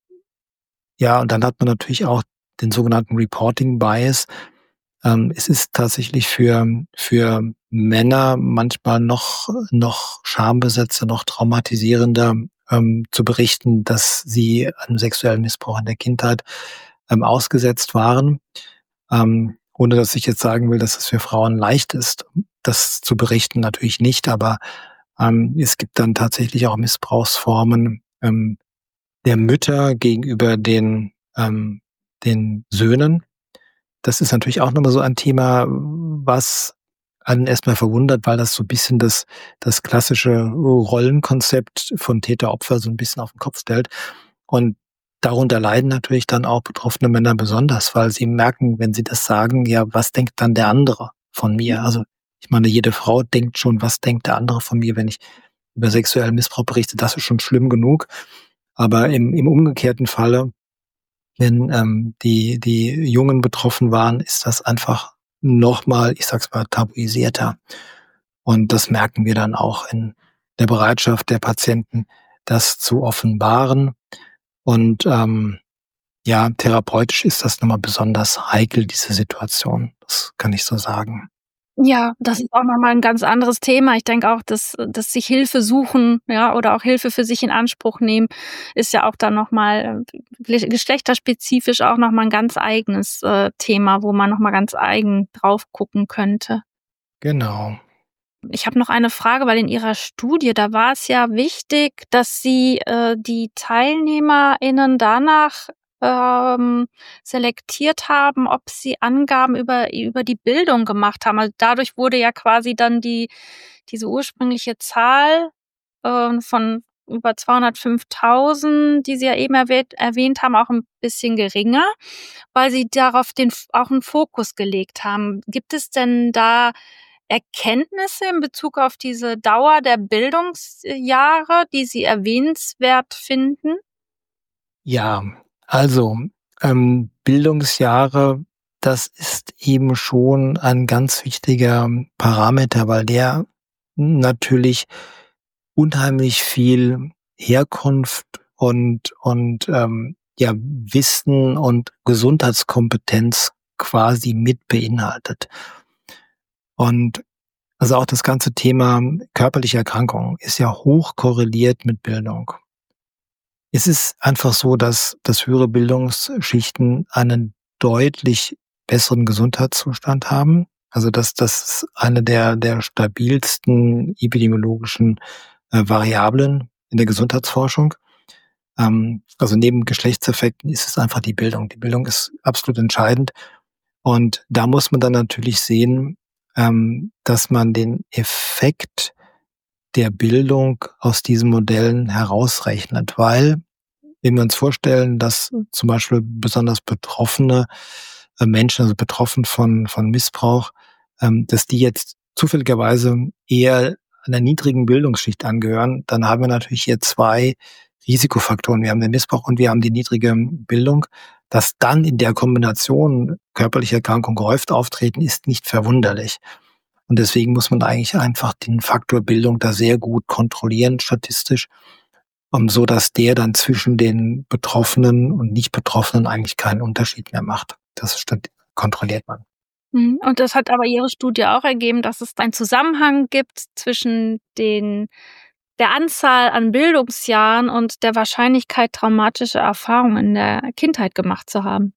ja, und dann hat man natürlich auch den sogenannten Reporting Bias. Ähm, es ist tatsächlich für für Männer manchmal noch noch schambesetzter, noch traumatisierender, ähm, zu berichten, dass sie einem sexuellen Missbrauch in der Kindheit, ähm, ausgesetzt waren. Ähm, ohne dass ich jetzt sagen will, dass es für Frauen leicht ist, das zu berichten, natürlich nicht, aber, ähm, es gibt dann tatsächlich auch Missbrauchsformen, ähm, der Mütter gegenüber den ähm, den Söhnen. Das ist natürlich auch noch mal so ein Thema, was einen erst mal verwundert, weil das so 'n bisschen das das klassische Rollenkonzept von Täter-Opfer so 'n bisschen auf 'n Kopf stellt. Und darunter leiden natürlich dann auch betroffene Männer besonders, weil sie merken, wenn sie das sagen: „Ja, was denkt dann der andere von mir?“ Also, ich meine, jede Frau denkt schon: „Was denkt der andere von mir, wenn ich über sexuellen Missbrauch berichte?“ Das ist schon schlimm genug. Aber im im umgekehrten Falle, wenn, ähm, die die Jungen betroffen waren, ist das einfach noch mal, ich sage es mal, tabuisierter. Und das merken wir dann auch in der Bereitschaft der Patienten, das zu offenbaren. Und, ähm, ja, therapeutisch ist das noch mal besonders heikel, diese Situation. Das kann ich so sagen. Ja, das ist auch noch mal 'n ganz anderes Thema. Ich denke auch, dass dass sich Hilfe suchen, ja, oder auch Hilfe für sich in Anspruch nehmen, ist ja auch dann noch mal, äh, gle geschlechterspezifisch auch noch mal 'n ganz eigenes, äh, Thema, wo man noch mal ganz eigen drauf gucken könnte. Genau. Ich habe noch eine Frage, weil in Ihrer Studie, da war es ja wichtig, dass Sie, äh, die TeilnehmerInnen danach, ähm, selektiert haben, ob sie Angaben über über die Bildung gemacht haben. Also, dadurch wurde ja quasi dann die diese ursprüngliche Zahl, ähm, von über zweihundertfünftausend, die Sie ja eben erwähnt erwähnt haben, auch 'n bisschen geringer, weil Sie darauf den F auch 'n Fokus gelegt haben. Gibt es denn da Erkenntnisse in Bezug auf diese Dauer der Bildungsjahre, die Sie erwähnenswert finden? Ja, also, ähm, Bildungsjahre, das ist eben schon ein ganz wichtiger Parameter, weil der natürlich unheimlich viel Herkunft und und, ähm, ja, Wissen und Gesundheitskompetenz quasi mit beinhaltet. Und Also auch das ganze Thema körperliche Erkrankungen ist ja hoch korreliert mit Bildung. Es ist einfach so, dass, dass höhere Bildungsschichten einen deutlich besseren Gesundheitszustand haben. Also dass das eine der, der stabilsten epidemiologischen äh, Variablen in der Gesundheitsforschung. Ähm, also neben Geschlechtseffekten ist es einfach die Bildung. Die Bildung ist absolut entscheidend. Und da muss man dann natürlich sehen, ähm, dass man den Effekt der Bildung aus diesen Modellen herausrechnet, weil wenn wir uns vorstellen, dass zum Beispiel besonders betroffene äh, Menschen, also betroffen von von Missbrauch, ähm, dass die jetzt zufälligerweise eher einer niedrigen Bildungsschicht angehören, dann haben wir natürlich hier zwei Risikofaktoren. Wir haben den Missbrauch und wir haben die niedrige Bildung. Dass dann in der Kombination körperliche Erkrankungen gehäuft auftreten, ist nicht verwunderlich. Und deswegen muss man eigentlich einfach den Faktor Bildung da sehr gut kontrollieren, statistisch, um so dass der dann zwischen den Betroffenen und Nicht-Betroffenen eigentlich keinen Unterschied mehr macht. Das stat- kontrolliert man. Mhm. Und das hat aber Ihre Studie auch ergeben, dass es einen Zusammenhang gibt zwischen den, der Anzahl an Bildungsjahren und der Wahrscheinlichkeit, traumatische Erfahrungen in der Kindheit gemacht zu haben.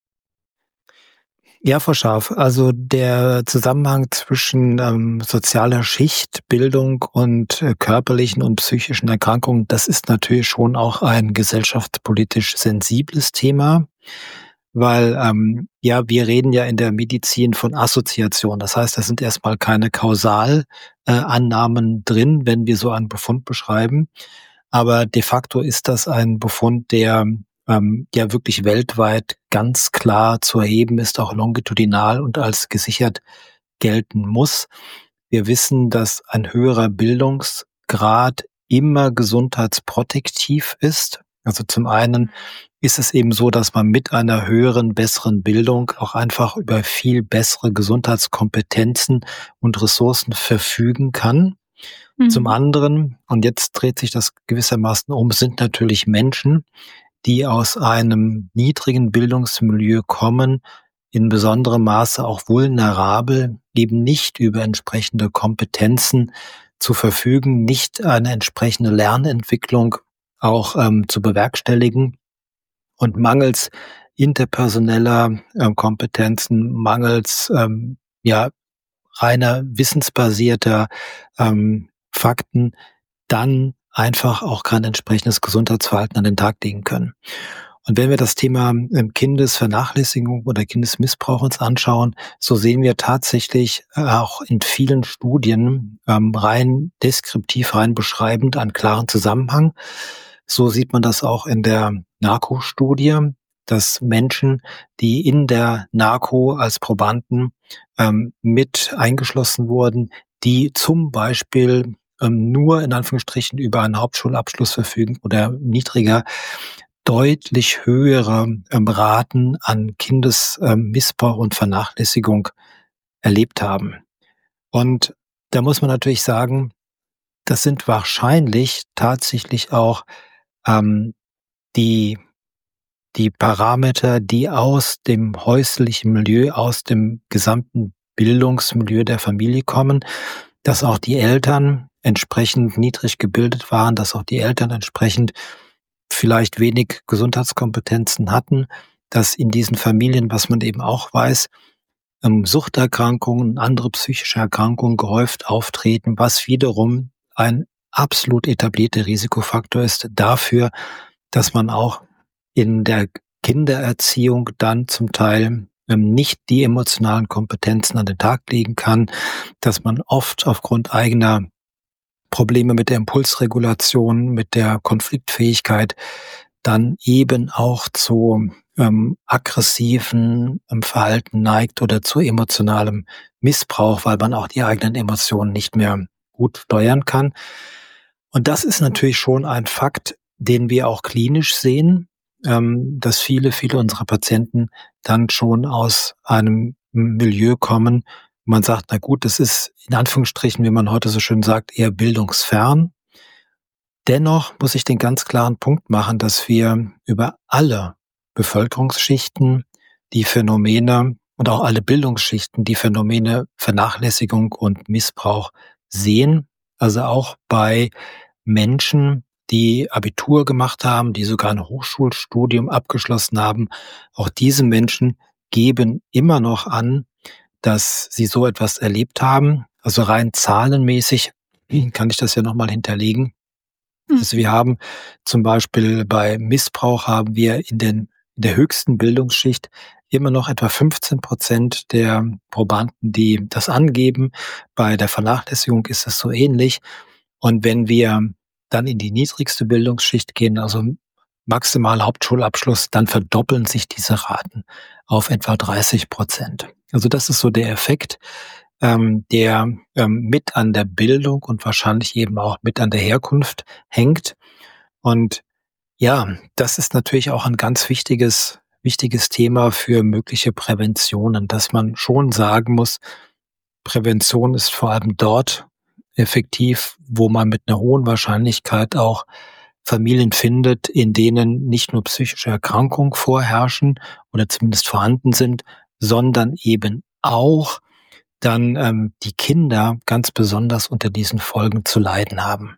Ja, Frau Scharf, also der Zusammenhang zwischen ähm, sozialer Schicht, Bildung und äh, körperlichen und psychischen Erkrankungen, das ist natürlich schon auch ein gesellschaftspolitisch sensibles Thema, weil ähm, ja, wir reden ja in der Medizin von Assoziation. Das heißt, da sind erstmal keine Kausalannahmen äh, Annahmen drin, wenn wir so einen Befund beschreiben. Aber de facto ist das ein Befund, der ähm, ja wirklich weltweit ganz klar zu erheben ist, auch longitudinal und als gesichert gelten muss. Wir wissen, dass ein höherer Bildungsgrad immer gesundheitsprotektiv ist. Also zum einen ist es eben so, dass man mit einer höheren, besseren Bildung auch einfach über viel bessere Gesundheitskompetenzen und Ressourcen verfügen kann. Mhm. Zum anderen, und jetzt dreht sich das gewissermaßen um, sind natürlich Menschen, die aus einem niedrigen Bildungsmilieu kommen, in besonderem Maße auch vulnerabel, eben nicht über entsprechende Kompetenzen zu verfügen, nicht eine entsprechende Lernentwicklung auch ähm, zu bewerkstelligen und mangels interpersoneller ähm, Kompetenzen, mangels ähm, ja reiner wissensbasierter ähm, Fakten dann einfach auch kein entsprechendes Gesundheitsverhalten an den Tag legen können. Und wenn wir das Thema Kindesvernachlässigung oder Kindesmissbrauch uns anschauen, so sehen wir tatsächlich auch in vielen Studien ähm, rein deskriptiv, rein beschreibend einen klaren Zusammenhang. So sieht man das auch in der Narco-Studie, dass Menschen, die in der Narco als Probanden ähm, mit eingeschlossen wurden, die zum Beispiel nur in Anführungsstrichen über einen Hauptschulabschluss verfügen oder niedriger, deutlich höhere ähm, Raten an Kindesmissbrauch ähm, und Vernachlässigung erlebt haben. Und da muss man natürlich sagen, das sind wahrscheinlich tatsächlich auch ähm, die die Parameter, die aus dem häuslichen Milieu, aus dem gesamten Bildungsmilieu der Familie kommen, dass auch die Eltern entsprechend niedrig gebildet waren, dass auch die Eltern entsprechend vielleicht wenig Gesundheitskompetenzen hatten, dass in diesen Familien, was man eben auch weiß, Suchterkrankungen und andere psychische Erkrankungen gehäuft auftreten, was wiederum ein absolut etablierter Risikofaktor ist dafür, dass man auch in der Kindererziehung dann zum Teil nicht die emotionalen Kompetenzen an den Tag legen kann, dass man oft aufgrund eigener Probleme mit der Impulsregulation, mit der Konfliktfähigkeit dann eben auch zu ähm, aggressiven ähm, Verhalten neigt oder zu emotionalem Missbrauch, weil man auch die eigenen Emotionen nicht mehr gut steuern kann. Und das ist natürlich schon ein Fakt, den wir auch klinisch sehen, ähm, dass viele, viele unserer Patienten dann schon aus einem Milieu kommen. Man sagt, na gut, das ist in Anführungsstrichen, wie man heute so schön sagt, eher bildungsfern. Dennoch muss ich den ganz klaren Punkt machen, dass wir über alle Bevölkerungsschichten die Phänomene und auch alle Bildungsschichten die Phänomene Vernachlässigung und Missbrauch sehen. Also auch bei Menschen, die Abitur gemacht haben, die sogar ein Hochschulstudium abgeschlossen haben. Auch diese Menschen geben immer noch an, dass sie so etwas erlebt haben. Also rein zahlenmäßig kann ich das ja nochmal hinterlegen. Also wir haben zum Beispiel bei Missbrauch haben wir in den in der höchsten Bildungsschicht immer noch etwa fünfzehn Prozent der Probanden, die das angeben. Bei der Vernachlässigung ist es so ähnlich. Und wenn wir dann in die niedrigste Bildungsschicht gehen, also maximal Hauptschulabschluss, dann verdoppeln sich diese Raten auf etwa dreißig Prozent. Also das ist so der Effekt, ähm, der ähm, mit an der Bildung und wahrscheinlich eben auch mit an der Herkunft hängt. Und ja, das ist natürlich auch ein ganz wichtiges, wichtiges Thema für mögliche Präventionen, dass man schon sagen muss, Prävention ist vor allem dort effektiv, wo man mit einer hohen Wahrscheinlichkeit auch Familien findet, in denen nicht nur psychische Erkrankungen vorherrschen oder zumindest vorhanden sind, sondern eben auch dann ähm, die Kinder ganz besonders unter diesen Folgen zu leiden haben.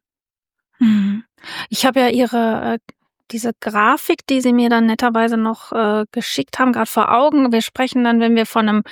Ich habe ja Ihre, äh, diese Grafik, die Sie mir dann netterweise noch äh, geschickt haben, gerade vor Augen. Wir sprechen dann, wenn wir von einem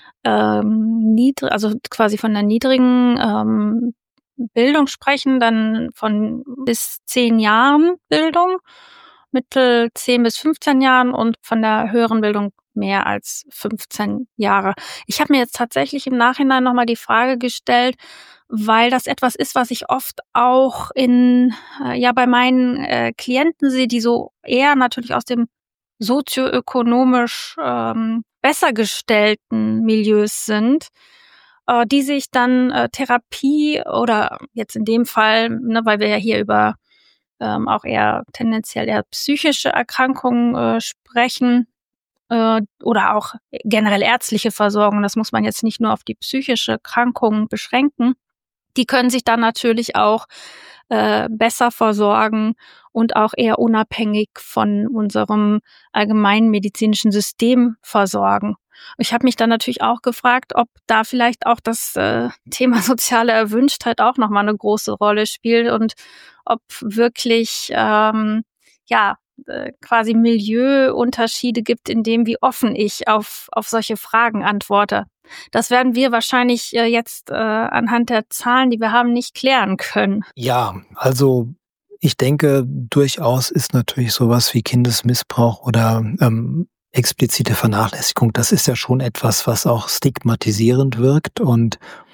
ähm, niedrig, also quasi von der niedrigen ähm, Bildung sprechen, dann von bis zehn Jahren Bildung, mittel zehn bis fünfzehn Jahren und von der höheren Bildung mehr als fünfzehn Jahre. Ich habe mir jetzt tatsächlich im Nachhinein nochmal die Frage gestellt, weil das etwas ist, was ich oft auch in äh, ja bei meinen äh, Klienten sehe, die so eher natürlich aus dem sozioökonomisch ähm, besser gestellten Milieus sind, äh, die sich dann äh, Therapie oder jetzt in dem Fall, ne, weil wir ja hier über ähm, auch eher tendenziell eher psychische Erkrankungen äh, sprechen, äh, oder auch generell ärztliche Versorgung, das muss man jetzt nicht nur auf die psychische Erkrankung beschränken, die können sich dann natürlich auch äh, besser versorgen und auch eher unabhängig von unserem allgemeinen medizinischen System versorgen. Ich habe mich dann natürlich auch gefragt, ob da vielleicht auch das äh, Thema soziale Erwünschtheit auch nochmal eine große Rolle spielt und ob wirklich ähm, ja äh, quasi Milieuunterschiede gibt, in dem, wie offen ich auf auf solche Fragen antworte. Das werden wir wahrscheinlich äh, jetzt äh, anhand der Zahlen, die wir haben, nicht klären können. Ja, also ich denke, durchaus ist natürlich sowas wie Kindesmissbrauch oder ähm, explizite Vernachlässigung, das ist ja schon etwas, was auch stigmatisierend wirkt und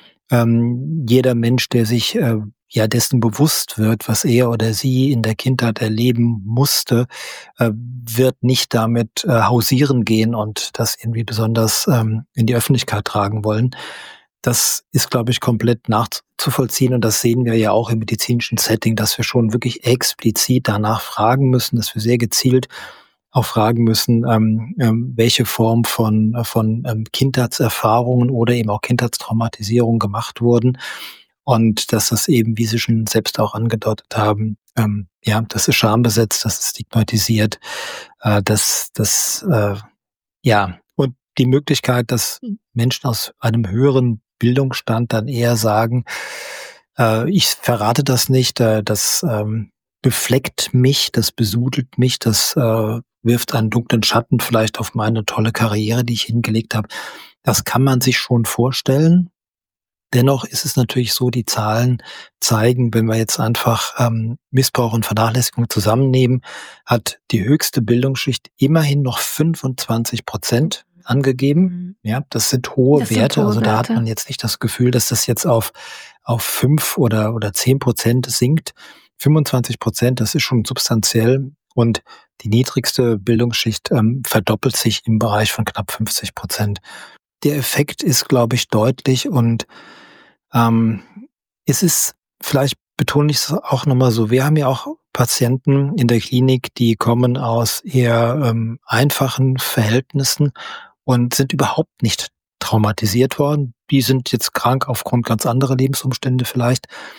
ähm, jeder Mensch, der sich äh, ja dessen bewusst wird, was er oder sie in der Kindheit erleben musste, äh, wird nicht damit äh, hausieren gehen und das irgendwie besonders ähm, in die Öffentlichkeit tragen wollen. Das ist, glaube ich, komplett nachzuvollziehen und das sehen wir ja auch im medizinischen Setting, dass wir schon wirklich explizit danach fragen müssen, dass wir sehr gezielt auch fragen müssen, ähm, ähm, welche Form von, von ähm, Kindheitserfahrungen oder eben auch Kindheitstraumatisierung gemacht wurden. Und dass das eben, wie Sie schon selbst auch angedeutet haben, ähm, ja, das ist schambesetzt, das ist stigmatisiert, äh, das, das, äh, ja, und die Möglichkeit, dass Menschen aus einem höheren Bildungsstand dann eher sagen, äh, ich verrate das nicht, äh, das ähm, befleckt mich, das besudelt mich, das äh, wirft einen dunklen Schatten vielleicht auf meine tolle Karriere, die ich hingelegt habe. Das kann man sich schon vorstellen. Dennoch ist es natürlich so, die Zahlen zeigen, wenn wir jetzt einfach ähm, Missbrauch und Vernachlässigung zusammennehmen, hat die höchste Bildungsschicht immerhin noch fünfundzwanzig Prozent angegeben. Ja, das sind hohe das Werte. Sind hohe also da Werte. Hat man jetzt nicht das Gefühl, dass das jetzt auf auf fünf oder oder zehn Prozent sinkt. fünfundzwanzig Prozent, das ist schon substanziell. Und die niedrigste Bildungsschicht ähm, verdoppelt sich im Bereich von knapp fünfzig Prozent. Der Effekt ist, glaube ich, deutlich und ähm, es ist, vielleicht betone ich es auch nochmal so, wir haben ja auch Patienten in der Klinik, die kommen aus eher ähm, einfachen Verhältnissen und sind überhaupt nicht traumatisiert worden. Die sind jetzt krank aufgrund ganz anderer Lebensumstände vielleicht.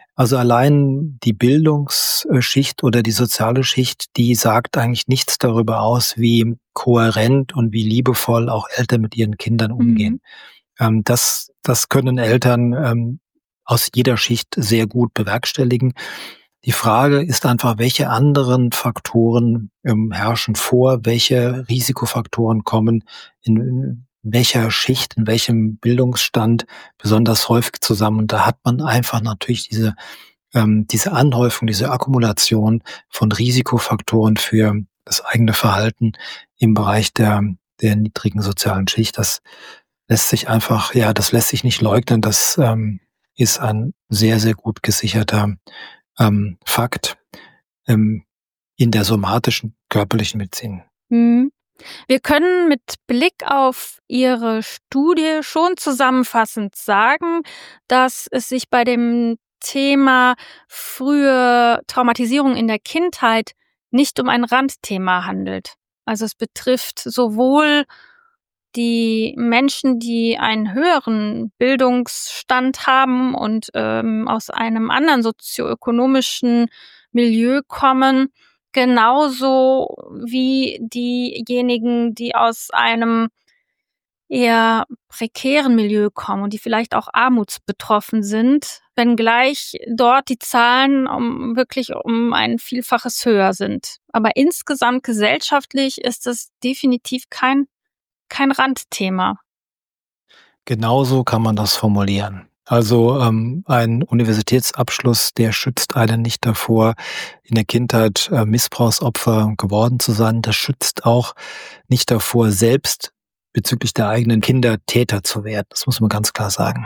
Also allein die Bildungsschicht oder die soziale Schicht, die sagt eigentlich nichts darüber aus, wie kohärent und wie liebevoll auch Eltern mit ihren Kindern umgehen. Mhm. Ähm, das, das können Eltern ähm, aus jeder Schicht sehr gut bewerkstelligen. Die Frage ist einfach, welche anderen Faktoren ähm, herrschen vor, welche Risikofaktoren kommen in, in welcher Schicht, in welchem Bildungsstand besonders häufig zusammen. Und da hat man einfach natürlich diese, ähm, diese Anhäufung, diese Akkumulation von Risikofaktoren für das eigene Verhalten im Bereich der, der niedrigen sozialen Schicht. Das lässt sich einfach, ja, das lässt sich nicht leugnen. Das ähm, ist ein sehr, sehr gut gesicherter ähm, Fakt ähm, in der somatischen körperlichen Medizin. Mhm. Wir können mit Blick auf Ihre Studie schon zusammenfassend sagen, dass es sich bei dem Thema frühe Traumatisierung in der Kindheit nicht um ein Randthema handelt. Also es betrifft sowohl die Menschen, die einen höheren Bildungsstand haben und ähm, aus einem anderen sozioökonomischen Milieu kommen, genauso wie diejenigen, die aus einem eher prekären Milieu kommen und die vielleicht auch armutsbetroffen sind, wenngleich dort die Zahlen um, wirklich um ein Vielfaches höher sind. Aber insgesamt gesellschaftlich ist es definitiv kein, kein Randthema. Genauso kann man das formulieren. Also ähm, ein Universitätsabschluss, der schützt einen nicht davor, in der Kindheit äh, Missbrauchsopfer geworden zu sein. Das schützt auch nicht davor, selbst bezüglich der eigenen Kinder Täter zu werden. Das muss man ganz klar sagen.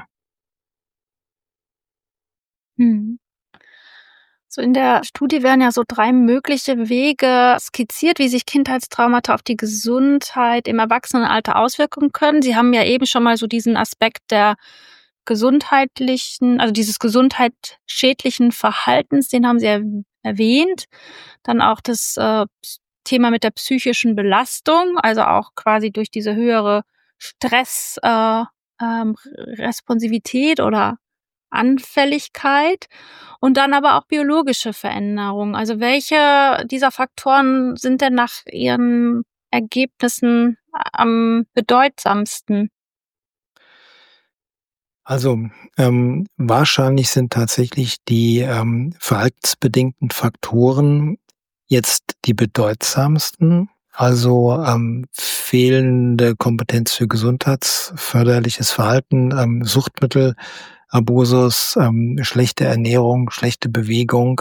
Hm. So in der Studie werden ja so drei mögliche Wege skizziert, wie sich Kindheitstraumata auf die Gesundheit im Erwachsenenalter auswirken können. Sie haben ja eben schon mal so diesen Aspekt der gesundheitlichen, also dieses gesundheitsschädlichen Verhaltens, den haben Sie ja erwähnt. Dann auch das äh, Thema mit der psychischen Belastung, also auch quasi durch diese höhere Stress, äh, ähm, Responsivität oder Anfälligkeit und dann aber auch biologische Veränderungen. Also welche dieser Faktoren sind denn nach Ihren Ergebnissen am bedeutsamsten? Also ähm, wahrscheinlich sind tatsächlich die ähm, verhaltensbedingten Faktoren jetzt die bedeutsamsten. Also ähm, fehlende Kompetenz für gesundheitsförderliches Verhalten, ähm, Suchtmittelabusus, ähm, schlechte Ernährung, schlechte Bewegung,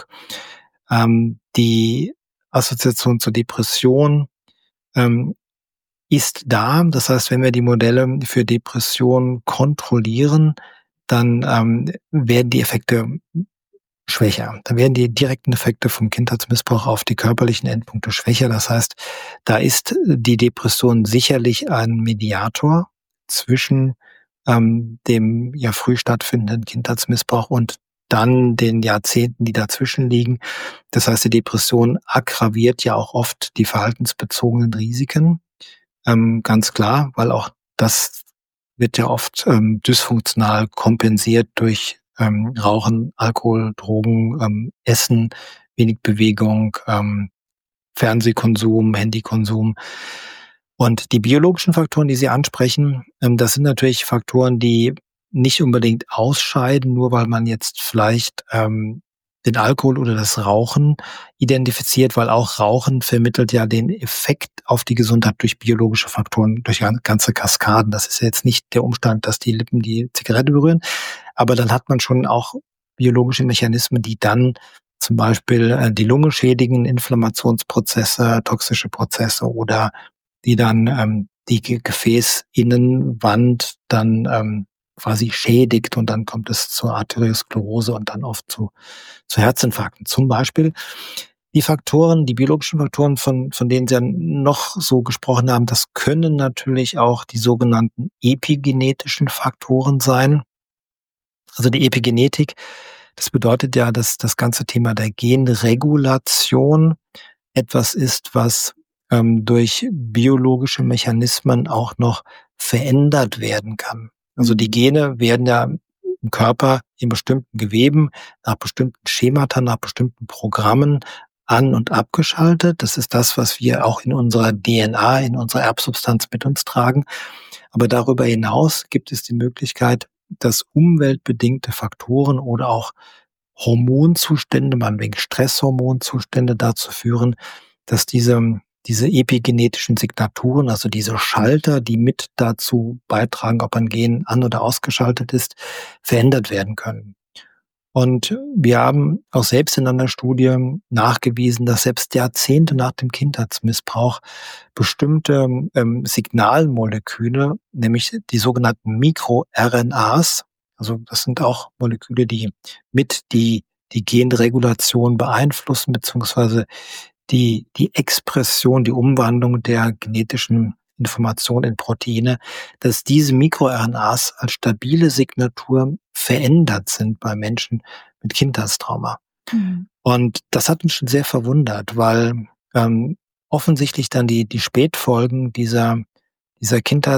ähm, die Assoziation zur Depression ähm, ist da. Das heißt, wenn wir die Modelle für Depression kontrollieren, dann ähm, werden die Effekte schwächer. Dann werden die direkten Effekte vom Kindheitsmissbrauch auf die körperlichen Endpunkte schwächer. Das heißt, da ist die Depression sicherlich ein Mediator zwischen ähm, dem ja früh stattfindenden Kindheitsmissbrauch und dann den Jahrzehnten, die dazwischen liegen. Das heißt, die Depression aggraviert ja auch oft die verhaltensbezogenen Risiken. Ähm, ganz klar, weil auch das wird ja oft ähm, dysfunktional kompensiert durch ähm, Rauchen, Alkohol, Drogen, ähm, Essen, wenig Bewegung, ähm, Fernsehkonsum, Handykonsum. Und die biologischen Faktoren, die Sie ansprechen, ähm, das sind natürlich Faktoren, die nicht unbedingt ausscheiden, nur weil man jetzt vielleicht ähm, den Alkohol oder das Rauchen identifiziert, weil auch Rauchen vermittelt ja den Effekt auf die Gesundheit durch biologische Faktoren, durch ganze Kaskaden. Das ist ja jetzt nicht der Umstand, dass die Lippen die Zigarette berühren, aber dann hat man schon auch biologische Mechanismen, die dann zum Beispiel äh, die Lunge schädigen, Inflammationsprozesse, toxische Prozesse oder die dann ähm, die Gefäßinnenwand dann ähm, quasi schädigt und dann kommt es zur Arteriosklerose und dann oft zu, zu Herzinfarkten. Zum Beispiel die Faktoren, die biologischen Faktoren, von, von denen Sie ja noch so gesprochen haben, das können natürlich auch die sogenannten epigenetischen Faktoren sein. Also die Epigenetik, das bedeutet ja, dass das ganze Thema der Genregulation etwas ist, was ähm, durch biologische Mechanismen auch noch verändert werden kann. Also die Gene werden ja im Körper in bestimmten Geweben, nach bestimmten Schemata, nach bestimmten Programmen an- und abgeschaltet. Das ist das, was wir auch in unserer D N A, in unserer Erbsubstanz mit uns tragen. Aber darüber hinaus gibt es die Möglichkeit, dass umweltbedingte Faktoren oder auch Hormonzustände, meinetwegen Stresshormonzustände dazu führen, dass diese, diese epigenetischen Signaturen, also diese Schalter, die mit dazu beitragen, ob ein Gen an- oder ausgeschaltet ist, verändert werden können. Und wir haben auch selbst in einer Studie nachgewiesen, dass selbst Jahrzehnte nach dem Kindheitsmissbrauch bestimmte ähm, Signalmoleküle, nämlich die sogenannten Mikro-R N As, also das sind auch Moleküle, die mit die, die Genregulation beeinflussen, beziehungsweise die, die Expression, die Umwandlung der genetischen Information in Proteine, dass diese Mikro-R N As als stabile Signatur verändert sind bei Menschen mit Kindheitstrauma. Mhm. Und das hat uns schon sehr verwundert, weil ähm, offensichtlich dann die, die Spätfolgen dieser, dieser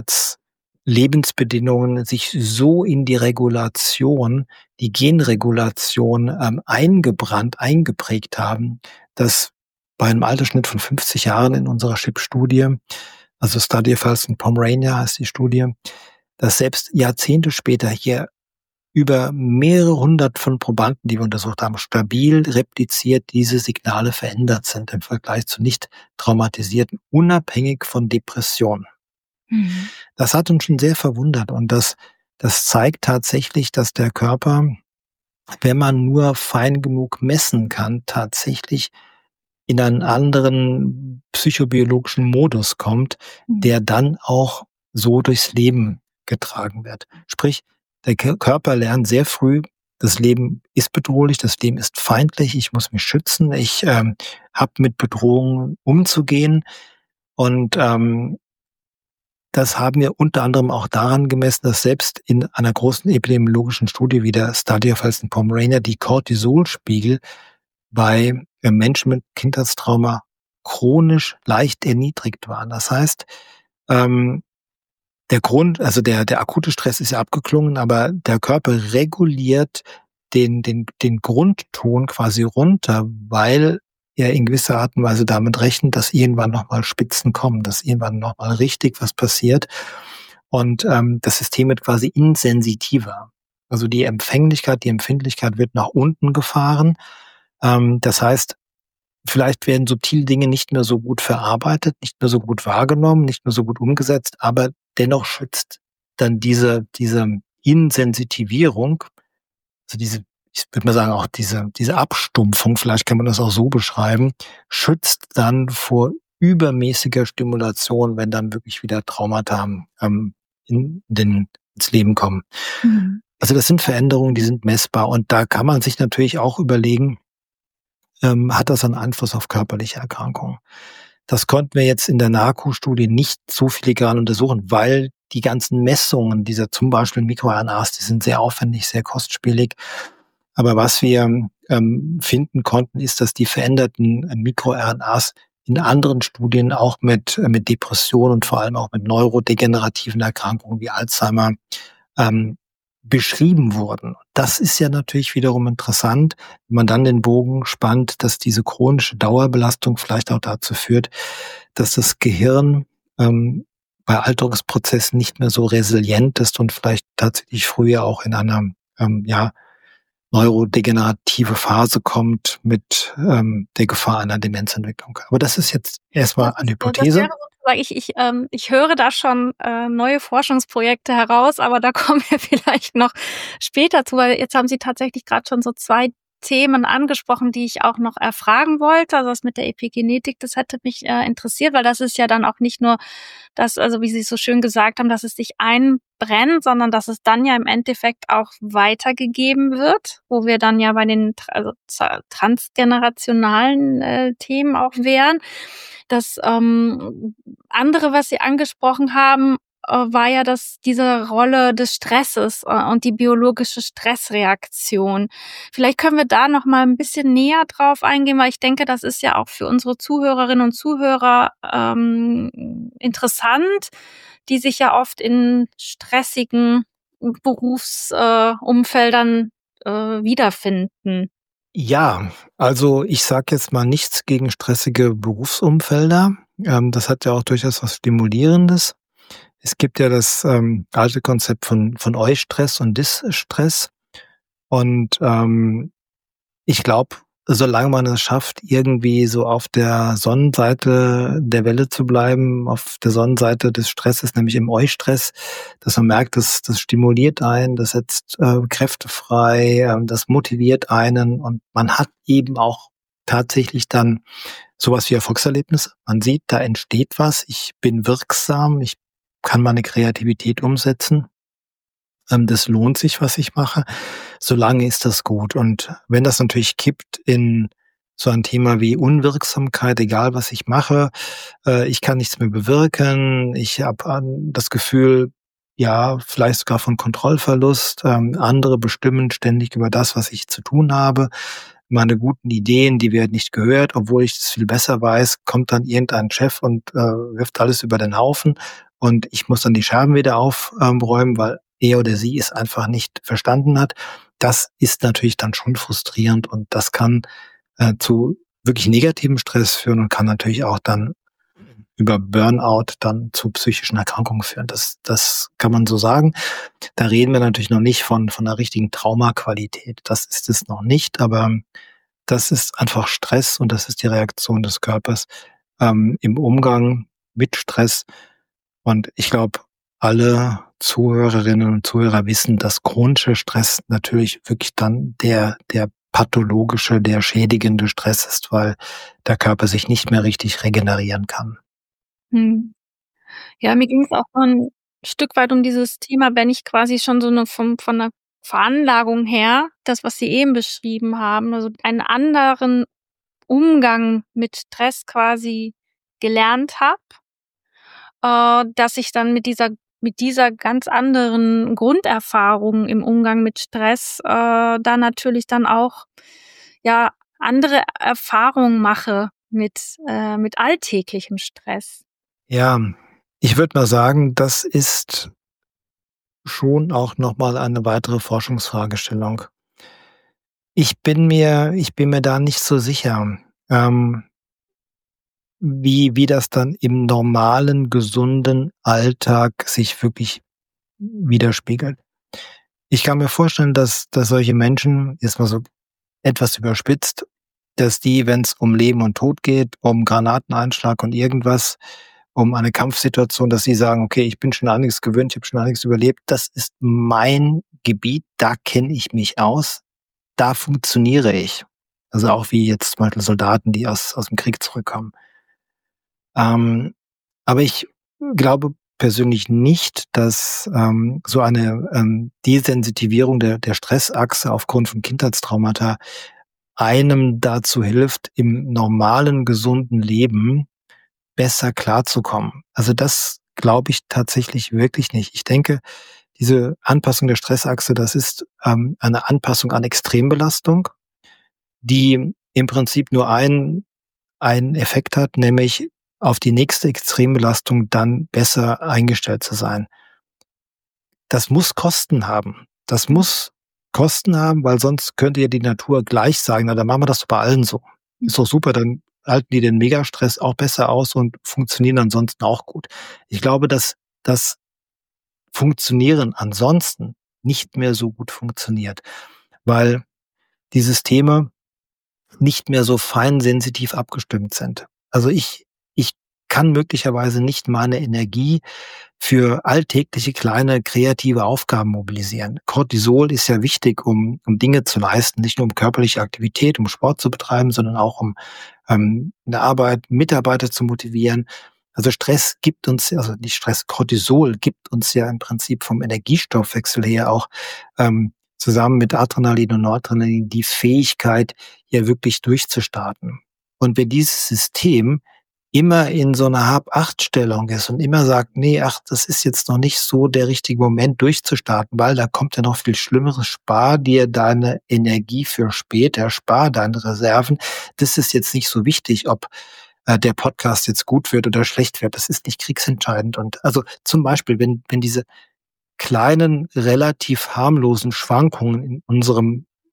Kindheitslebensbedingungen sich so in die Regulation, die Genregulation ähm, eingebrannt, eingeprägt haben, dass bei einem Altersschnitt von fünfzig Jahren in unserer C H I P-Studie, also Study of Health in Pomerania heißt die Studie, dass selbst Jahrzehnte später hier über mehrere hundert von Probanden, die wir untersucht haben, stabil repliziert diese Signale verändert sind im Vergleich zu nicht traumatisierten, unabhängig von Depressionen. Mhm. Das hat uns schon sehr verwundert und das, das zeigt tatsächlich, dass der Körper, wenn man nur fein genug messen kann, tatsächlich in einen anderen psychobiologischen Modus kommt, der dann auch so durchs Leben getragen wird. Sprich, der Körper lernt sehr früh, das Leben ist bedrohlich, das Leben ist feindlich, ich muss mich schützen, ich ähm, habe mit Bedrohungen umzugehen. Und ähm, das haben wir unter anderem auch daran gemessen, dass selbst in einer großen epidemiologischen Studie wie der Study of Health in Pomerania die Cortisolspiegel bei Menschen mit Kindheitstrauma chronisch leicht erniedrigt waren. Das heißt, ähm, der Grund, also der, der akute Stress ist ja abgeklungen, aber der Körper reguliert den, den, den Grundton quasi runter, weil er in gewisser Art und Weise damit rechnet, dass irgendwann nochmal Spitzen kommen, dass irgendwann nochmal richtig was passiert. Und ähm, das System wird quasi insensitiver. Also die Empfänglichkeit, die Empfindlichkeit wird nach unten gefahren. Ähm, das heißt, vielleicht werden subtile Dinge nicht mehr so gut verarbeitet, nicht mehr so gut wahrgenommen, nicht mehr so gut umgesetzt, aber dennoch schützt dann diese, diese Insensitivierung, also diese, ich würde mal sagen, auch diese, diese Abstumpfung, vielleicht kann man das auch so beschreiben, schützt dann vor übermäßiger Stimulation, wenn dann wirklich wieder Traumata ähm, in den, ins Leben kommen. Mhm. Also das sind Veränderungen, die sind messbar und da kann man sich natürlich auch überlegen, ähm, hat das einen Einfluss auf körperliche Erkrankungen? Das konnten wir jetzt in der NARCO-Studie nicht so filigran untersuchen, weil die ganzen Messungen dieser zum Beispiel Mikro-R N As, die sind sehr aufwendig, sehr kostspielig. Aber was wir ähm, finden konnten, ist, dass die veränderten äh, Mikro-R N As in anderen Studien auch mit, äh, mit Depressionen und vor allem auch mit neurodegenerativen Erkrankungen wie Alzheimer ähm, beschrieben wurden. Das ist ja natürlich wiederum interessant, wenn man dann den Bogen spannt, dass diese chronische Dauerbelastung vielleicht auch dazu führt, dass das Gehirn ähm, bei Alterungsprozessen nicht mehr so resilient ist und vielleicht tatsächlich früher auch in einer ähm, ja, neurodegenerative Phase kommt mit ähm, der Gefahr einer Demenzentwicklung. Aber das ist jetzt erstmal eine Hypothese. Ich, ich, ähm, ich höre da schon äh, neue Forschungsprojekte heraus, aber da kommen wir vielleicht noch später zu, weil jetzt haben Sie tatsächlich gerade schon so zwei Themen angesprochen, die ich auch noch erfragen wollte. Also das mit der Epigenetik, das hätte mich äh, interessiert, weil das ist ja dann auch nicht nur das, also wie Sie es so schön gesagt haben, dass es sich einbrennt, sondern dass es dann ja im Endeffekt auch weitergegeben wird, wo wir dann ja bei den also, transgenerationalen äh, Themen auch wären. Das ähm, andere, was Sie angesprochen haben, äh, war ja das, diese Rolle des Stresses äh, und die biologische Stressreaktion. Vielleicht können wir da noch mal ein bisschen näher drauf eingehen, weil ich denke, das ist ja auch für unsere Zuhörerinnen und Zuhörer ähm, interessant, die sich ja oft in stressigen Berufsumfeldern äh, wiederfinden? Ja, also ich sage jetzt mal nichts gegen stressige Berufsumfelder. Ähm, das hat ja auch durchaus was Stimulierendes. Es gibt ja das ähm, alte Konzept von von Eustress und Distress. Und ähm, ich glaube, solange man es schafft, irgendwie so auf der Sonnenseite der Welle zu bleiben, auf der Sonnenseite des Stresses, nämlich im Eustress, dass man merkt, das, das stimuliert einen, das setzt äh, Kräfte frei, äh, das motiviert einen und man hat eben auch tatsächlich dann sowas wie Erfolgserlebnisse. Man sieht, da entsteht was, ich bin wirksam, ich kann meine Kreativität umsetzen. Ähm, das lohnt sich, was ich mache. Solange ist das gut. Und wenn das natürlich kippt in so ein Thema wie Unwirksamkeit, egal was ich mache, äh, ich kann nichts mehr bewirken, ich habe das Gefühl, ja, vielleicht sogar von Kontrollverlust, ähm, andere bestimmen ständig über das, was ich zu tun habe. Meine guten Ideen, die werden nicht gehört, obwohl ich es viel besser weiß, kommt dann irgendein Chef und äh, wirft alles über den Haufen und ich muss dann die Scherben wieder aufräumen, weil er oder sie es einfach nicht verstanden hat. Das ist natürlich dann schon frustrierend und das kann äh, zu wirklich negativem Stress führen und kann natürlich auch dann über Burnout dann zu psychischen Erkrankungen führen. Das, das kann man so sagen. Da reden wir natürlich noch nicht von, von einer richtigen Traumaqualität. Das ist es noch nicht, aber das ist einfach Stress und das ist die Reaktion des Körpers ähm, im Umgang mit Stress. Und ich glaube, alle Zuhörerinnen und Zuhörer wissen, dass chronischer Stress natürlich wirklich dann der, der pathologische, der schädigende Stress ist, weil der Körper sich nicht mehr richtig regenerieren kann. Hm. Ja, mir ging es auch so 'n Stück weit um dieses Thema, wenn ich quasi schon so 'ne vom von 'ner Veranlagung her, das, was Sie eben beschrieben haben, also einen anderen Umgang mit Stress quasi gelernt habe, äh, dass ich dann mit dieser mit dieser ganz anderen Grunderfahrung im Umgang mit Stress, äh, da natürlich dann auch, ja, andere Erfahrungen mache mit äh, mit alltäglichem Stress. Ja, ich würde mal sagen, das ist schon auch noch mal eine weitere Forschungsfragestellung. Ich bin mir ich bin mir da nicht so sicher, ähm, wie wie das dann im normalen, gesunden Alltag sich wirklich widerspiegelt. Ich kann mir vorstellen, dass dass solche Menschen, jetzt mal so etwas überspitzt, dass die, wenn es um Leben und Tod geht, um Granateneinschlag und irgendwas, um eine Kampfsituation, dass sie sagen: „Okay, ich bin schon einiges gewöhnt, ich habe schon einiges überlebt. Das ist mein Gebiet, da kenne ich mich aus, da funktioniere ich.“ Also, auch wie jetzt zum Beispiel Soldaten, die aus aus dem Krieg zurückkommen. Ähm, aber ich glaube persönlich nicht, dass, ähm, so eine, ähm, Desensitivierung der der Stressachse aufgrund von Kindheitstraumata einem dazu hilft, im normalen, gesunden Leben besser klarzukommen. Also, das glaube ich tatsächlich wirklich nicht. Ich denke, diese Anpassung der Stressachse, das ist, ähm, eine Anpassung an Extrembelastung, die im Prinzip nur einen einen Effekt hat, nämlich auf die nächste Extrembelastung dann besser eingestellt zu sein. Das muss Kosten haben. Das muss Kosten haben, weil sonst könnte ja die Natur gleich sagen: „Na, dann machen wir das doch bei allen so. Ist doch super, dann halten die den Megastress auch besser aus und funktionieren ansonsten auch gut.“ Ich glaube, dass das Funktionieren ansonsten nicht mehr so gut funktioniert, weil die Systeme nicht mehr so feinsensitiv abgestimmt sind. Also, ich ich kann möglicherweise nicht meine Energie für alltägliche kleine kreative Aufgaben mobilisieren. Cortisol ist ja wichtig, um um Dinge zu leisten, nicht nur um körperliche Aktivität, um Sport zu betreiben, sondern auch um, ähm, in der Arbeit Mitarbeiter zu motivieren. Also, Stress gibt uns also nicht Stress, Cortisol gibt uns ja im Prinzip vom Energiestoffwechsel her auch, ähm, zusammen mit Adrenalin und Noradrenalin die Fähigkeit, hier wirklich durchzustarten. Und wenn dieses System immer in so einer Hab-Acht-Stellung ist und immer sagt: „Nee, ach, das ist jetzt noch nicht so der richtige Moment durchzustarten, weil da kommt ja noch viel Schlimmeres. Spar dir deine Energie für später, spar deine Reserven. Das ist jetzt nicht so wichtig, ob, äh, der Podcast jetzt gut wird oder schlecht wird. Das ist nicht kriegsentscheidend.“ Und also, zum Beispiel, wenn wenn diese kleinen, relativ harmlosen Schwankungen in unserem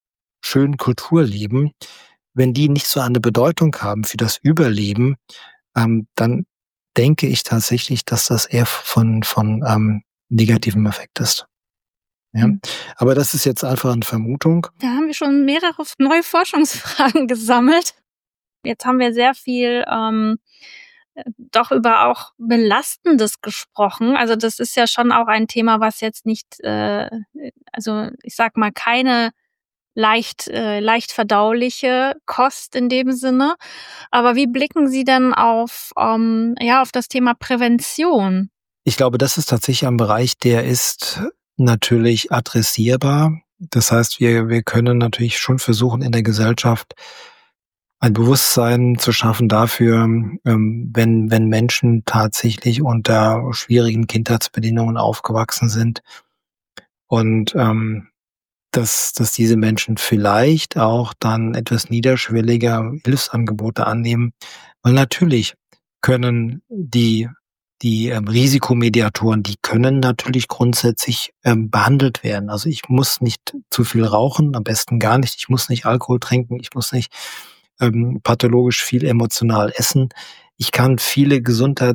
schönen Kultur leben, wenn die nicht so eine Bedeutung haben für das Überleben, ähm, dann denke ich tatsächlich, dass das eher von von ähm, negativem Effekt ist. Ja, Mhm. aber das ist jetzt einfach eine Vermutung. Da haben wir schon mehrere neue Forschungsfragen gesammelt. Jetzt haben wir sehr viel ähm, äh, doch über auch Belastendes gesprochen. Also das ist ja schon auch ein Thema, was jetzt nicht, äh, also ich sag mal, keine leicht äh, leicht verdauliche Kost in dem Sinne. Aber wie blicken Sie denn auf ähm, ja, auf das Thema Prävention? Ich glaube, das ist tatsächlich ein Bereich, der ist natürlich adressierbar. Das heißt, wir wir können natürlich schon versuchen, in der Gesellschaft ein Bewusstsein zu schaffen dafür, ähm, wenn wenn Menschen tatsächlich unter schwierigen Kindheitsbedingungen aufgewachsen sind und, ähm, dass dass diese Menschen vielleicht auch dann etwas niederschwelliger Hilfsangebote annehmen. Weil natürlich können die die, ähm, Risikomediatoren, die können natürlich grundsätzlich, ähm, behandelt werden. Also, ich muss nicht zu viel rauchen, am besten gar nicht. Ich muss nicht Alkohol trinken, ich muss nicht, ähm, pathologisch viel emotional essen. Ich kann viele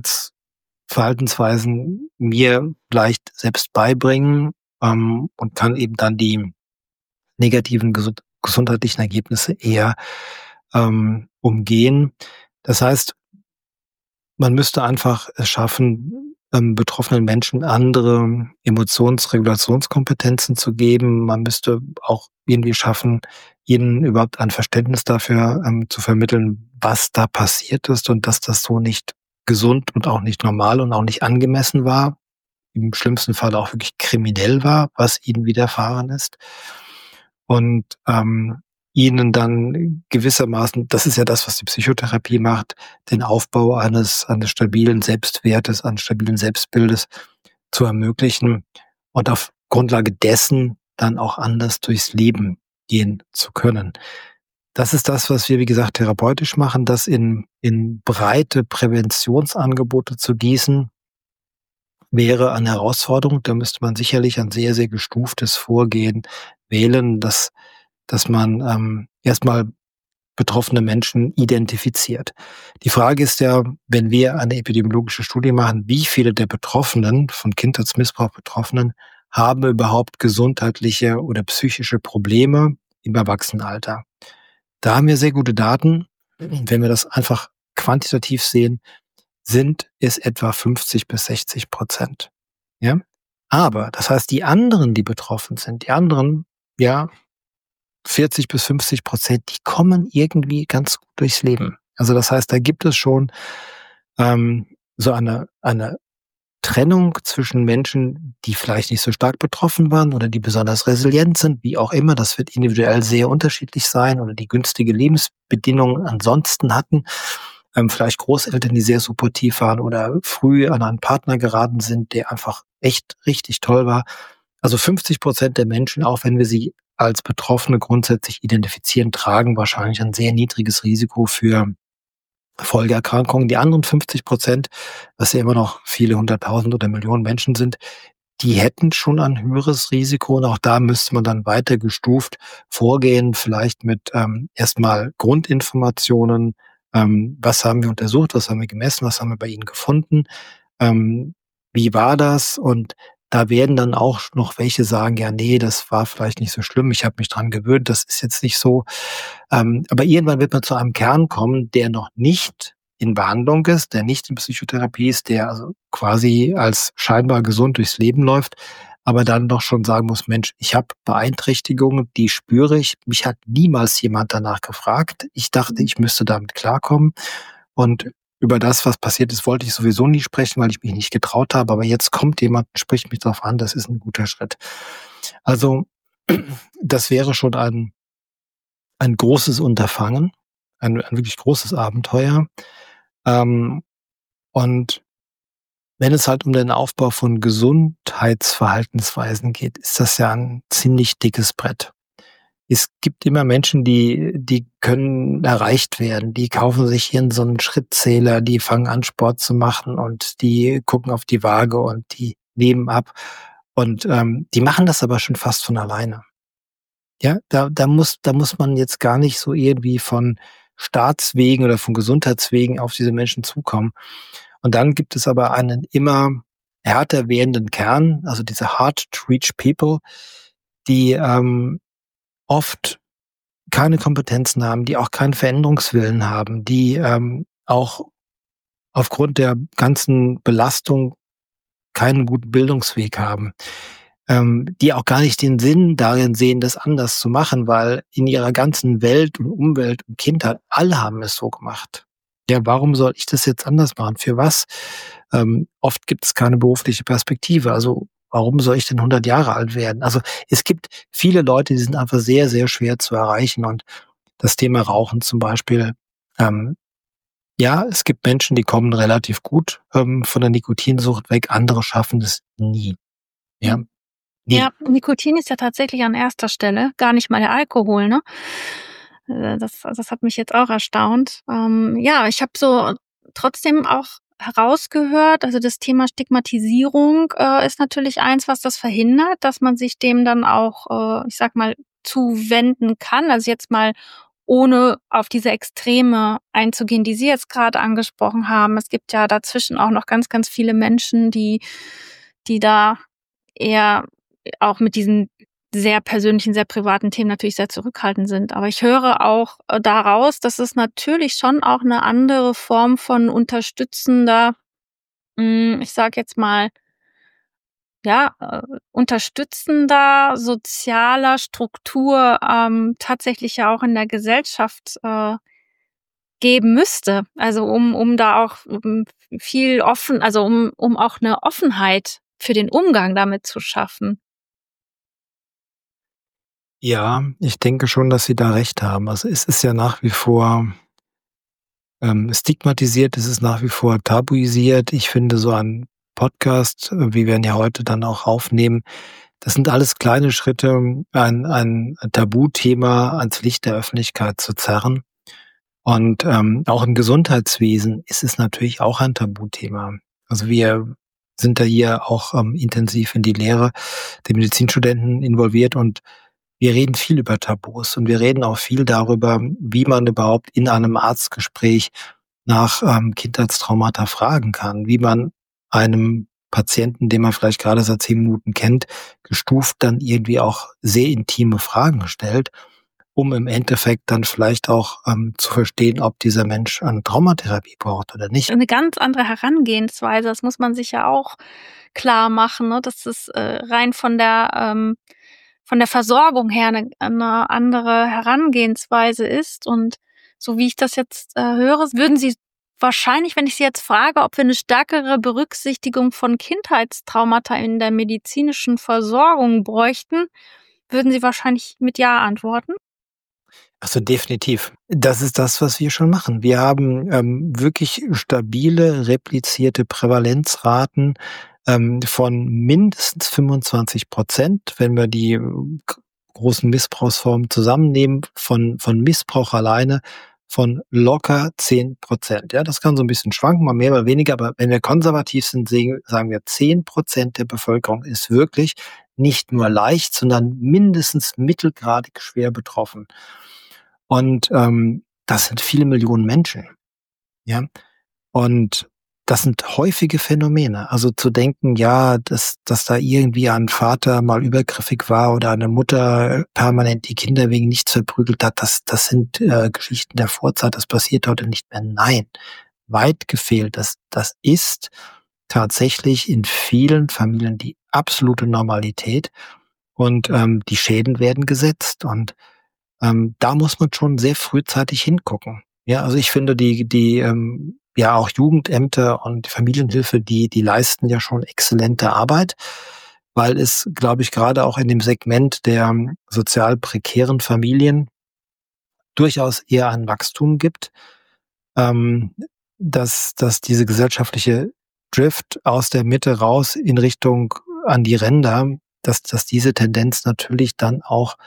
Gesundheitsverhaltensweisen mir vielleicht selbst beibringen, ähm, und kann eben dann die negativen gesund gesundheitlichen Ergebnisse eher, ähm, umgehen. Das heißt, man müsste einfach es schaffen, ähm, betroffenen Menschen andere Emotionsregulationskompetenzen zu geben. Man müsste auch irgendwie schaffen, ihnen überhaupt ein Verständnis dafür, ähm, zu vermitteln, was da passiert ist und dass das so nicht gesund und auch nicht normal und auch nicht angemessen war. Im schlimmsten Fall auch wirklich kriminell war, was ihnen widerfahren ist. Und, ähm, ihnen dann gewissermaßen, das ist ja das, was die Psychotherapie macht, den Aufbau eines eines stabilen Selbstwertes, eines stabilen Selbstbildes zu ermöglichen und auf Grundlage dessen dann auch anders durchs Leben gehen zu können. Das ist das, was wir, wie gesagt, therapeutisch machen, das in in breite Präventionsangebote zu gießen, wäre eine Herausforderung. Da müsste man sicherlich ein sehr, sehr gestuftes Vorgehen wählen, dass dass man, ähm, erst betroffene Menschen identifiziert. Die Frage ist ja, wenn wir eine epidemiologische Studie machen, wie viele der Betroffenen, von Kindheitsmissbrauch Betroffenen, haben überhaupt gesundheitliche oder psychische Probleme im Erwachsenenalter? Da haben wir sehr gute Daten. Wenn wir das einfach quantitativ sehen, sind es etwa fünfzig bis sechzig Prozent. Ja? Aber das heißt, die anderen, die betroffen sind, die anderen, ja, vierzig bis fünfzig Prozent, die kommen irgendwie ganz gut durchs Leben. Also das heißt, da gibt es schon ähm, so eine eine Trennung zwischen Menschen, die vielleicht nicht so stark betroffen waren oder die besonders resilient sind, wie auch immer. Das wird individuell sehr unterschiedlich sein oder die günstige Lebensbedingungen ansonsten hatten. Ähm, vielleicht Großeltern, die sehr supportiv waren oder früh an einen Partner geraten sind, der einfach echt richtig toll war. Also fünfzig Prozent der Menschen, auch wenn wir sie als Betroffene grundsätzlich identifizieren, tragen wahrscheinlich ein sehr niedriges Risiko für Folgeerkrankungen. Die anderen fünfzig Prozent, was ja immer noch viele hunderttausend oder Millionen Menschen sind, die hätten schon ein höheres Risiko und auch da müsste man dann weiter gestuft vorgehen, vielleicht mit ähm, erstmal Grundinformationen, ähm, was haben wir untersucht, was haben wir gemessen, was haben wir bei Ihnen gefunden, ähm, wie war das? Und da werden dann auch noch welche sagen, ja, nee, das war vielleicht nicht so schlimm, ich habe mich dran gewöhnt, das ist jetzt nicht so. Ähm, aber irgendwann wird man zu einem Kern kommen, der noch nicht in Behandlung ist, der nicht in Psychotherapie ist, der also quasi als scheinbar gesund durchs Leben läuft, aber dann doch schon sagen muss, Mensch, ich habe Beeinträchtigungen, die spüre ich. Mich hat niemals jemand danach gefragt. Ich dachte, ich müsste damit klarkommen. Und über das, was passiert ist, wollte ich sowieso nie sprechen, weil ich mich nicht getraut habe. Aber jetzt kommt jemand, spricht mich darauf an, das ist ein guter Schritt. Also das wäre schon ein, ein großes Unterfangen, ein, ein wirklich großes Abenteuer. Ähm, und wenn es halt um den Aufbau von Gesundheitsverhaltensweisen geht, ist das ja ein ziemlich dickes Brett. Es gibt immer Menschen, die die können erreicht werden. Die kaufen sich hier so einen Schrittzähler, die fangen an, Sport zu machen und die gucken auf die Waage und die nehmen ab. Und ähm, die machen das aber schon fast von alleine. Ja, da da muss da muss man jetzt gar nicht so irgendwie von Staatswegen oder von Gesundheitswegen auf diese Menschen zukommen. Und dann gibt es aber einen immer härter werdenden Kern, also diese hard-to-reach people, die ähm, oft keine Kompetenzen haben, die auch keinen Veränderungswillen haben, die ähm, auch aufgrund der ganzen Belastung keinen guten Bildungsweg haben, ähm, die auch gar nicht den Sinn darin sehen, das anders zu machen, weil in ihrer ganzen Welt und Umwelt und Kindheit, alle haben es so gemacht. Ja, warum soll ich das jetzt anders machen? Für was? Ähm, oft gibt es keine berufliche Perspektive. Also warum soll ich denn hundert Jahre alt werden? Also es gibt viele Leute, die sind einfach sehr, sehr schwer zu erreichen. Und das Thema Rauchen zum Beispiel, ähm, ja, es gibt Menschen, die kommen relativ gut ähm, von der Nikotinsucht weg, andere schaffen es nie. Ja, nie. Ja, Nikotin ist ja tatsächlich an erster Stelle, gar nicht mal der Alkohol, ne? Äh, das das hat mich jetzt auch erstaunt. Ähm, ja, ich habe so trotzdem auch herausgehört, also das Thema Stigmatisierung äh, ist natürlich eins, was das verhindert, dass man sich dem dann auch, äh, ich sag mal, zuwenden kann. Also jetzt mal ohne auf diese Extreme einzugehen, die Sie jetzt gerade angesprochen haben. Es gibt ja dazwischen auch noch ganz, ganz viele Menschen, die die da eher auch mit diesen sehr persönlichen, sehr privaten Themen natürlich sehr zurückhaltend sind. Aber ich höre auch äh, daraus, dass es natürlich schon auch eine andere Form von unterstützender, hm, ich sage jetzt mal, ja, äh, unterstützender sozialer Struktur ähm, tatsächlich ja auch in der Gesellschaft äh, geben müsste. Also um um da auch um viel offen, also um um auch eine Offenheit für den Umgang damit zu schaffen. Ja, ich denke schon, dass Sie da recht haben. Also es ist ja nach wie vor ähm, stigmatisiert, es ist nach wie vor tabuisiert. Ich finde, so ein Podcast, äh, wie wir ihn ja heute dann auch aufnehmen, das sind alles kleine Schritte, ein, ein Tabuthema ans Licht der Öffentlichkeit zu zerren. Und ähm, auch im Gesundheitswesen ist es natürlich auch ein Tabuthema. Also wir sind da hier auch ähm, intensiv in die Lehre der Medizinstudenten involviert und wir reden viel über Tabus und wir reden auch viel darüber, wie man überhaupt in einem Arztgespräch nach ähm, Kindheitstraumata fragen kann, wie man einem Patienten, den man vielleicht gerade seit zehn Minuten kennt, gestuft dann irgendwie auch sehr intime Fragen stellt, um im Endeffekt dann vielleicht auch ähm, zu verstehen, ob dieser Mensch eine Traumatherapie braucht oder nicht. Eine ganz andere Herangehensweise, das muss man sich ja auch klar machen, ne, dass es äh, rein von der ähm, von der Versorgung her eine 'ne andere Herangehensweise ist. Und so wie ich das jetzt äh, höre, würden Sie wahrscheinlich, wenn ich Sie jetzt frage, ob wir eine stärkere Berücksichtigung von Kindheitstraumata in der medizinischen Versorgung bräuchten, würden Sie wahrscheinlich mit Ja antworten? Also definitiv. Das ist das, was wir schon machen. Wir haben ähm, wirklich stabile, replizierte Prävalenzraten ähm, von mindestens fünfundzwanzig Prozent, wenn wir die äh, g- großen Missbrauchsformen zusammennehmen, von, von Missbrauch alleine von locker zehn Prozent. Ja, das kann so ein bisschen schwanken, mal mehr, mal weniger, aber wenn wir konservativ sind, sehen- sagen wir, zehn Prozent der Bevölkerung ist wirklich nicht nur leicht, sondern mindestens mittelgradig schwer betroffen. Und ähm, das sind viele Millionen Menschen, ja. Und das sind häufige Phänomene. Also zu denken, ja, dass, dass da irgendwie ein Vater mal übergriffig war oder eine Mutter permanent die Kinder wegen nichts verprügelt hat, das, das sind äh, Geschichten der Vorzeit, das passiert heute nicht mehr. Nein, weit gefehlt. Das, das ist tatsächlich in vielen Familien die absolute Normalität und ähm, die Schäden werden gesetzt und ähm, da muss man schon sehr frühzeitig hingucken. Ja, also ich finde, die, die, ähm, ja, auch Jugendämter und die Familienhilfe, die, die leisten ja schon exzellente Arbeit, weil es, glaube ich, gerade auch in dem Segment der ähm, sozial prekären Familien durchaus eher ein Wachstum gibt, ähm, dass, dass diese gesellschaftliche Drift aus der Mitte raus in Richtung an die Ränder, dass, dass diese Tendenz natürlich dann auch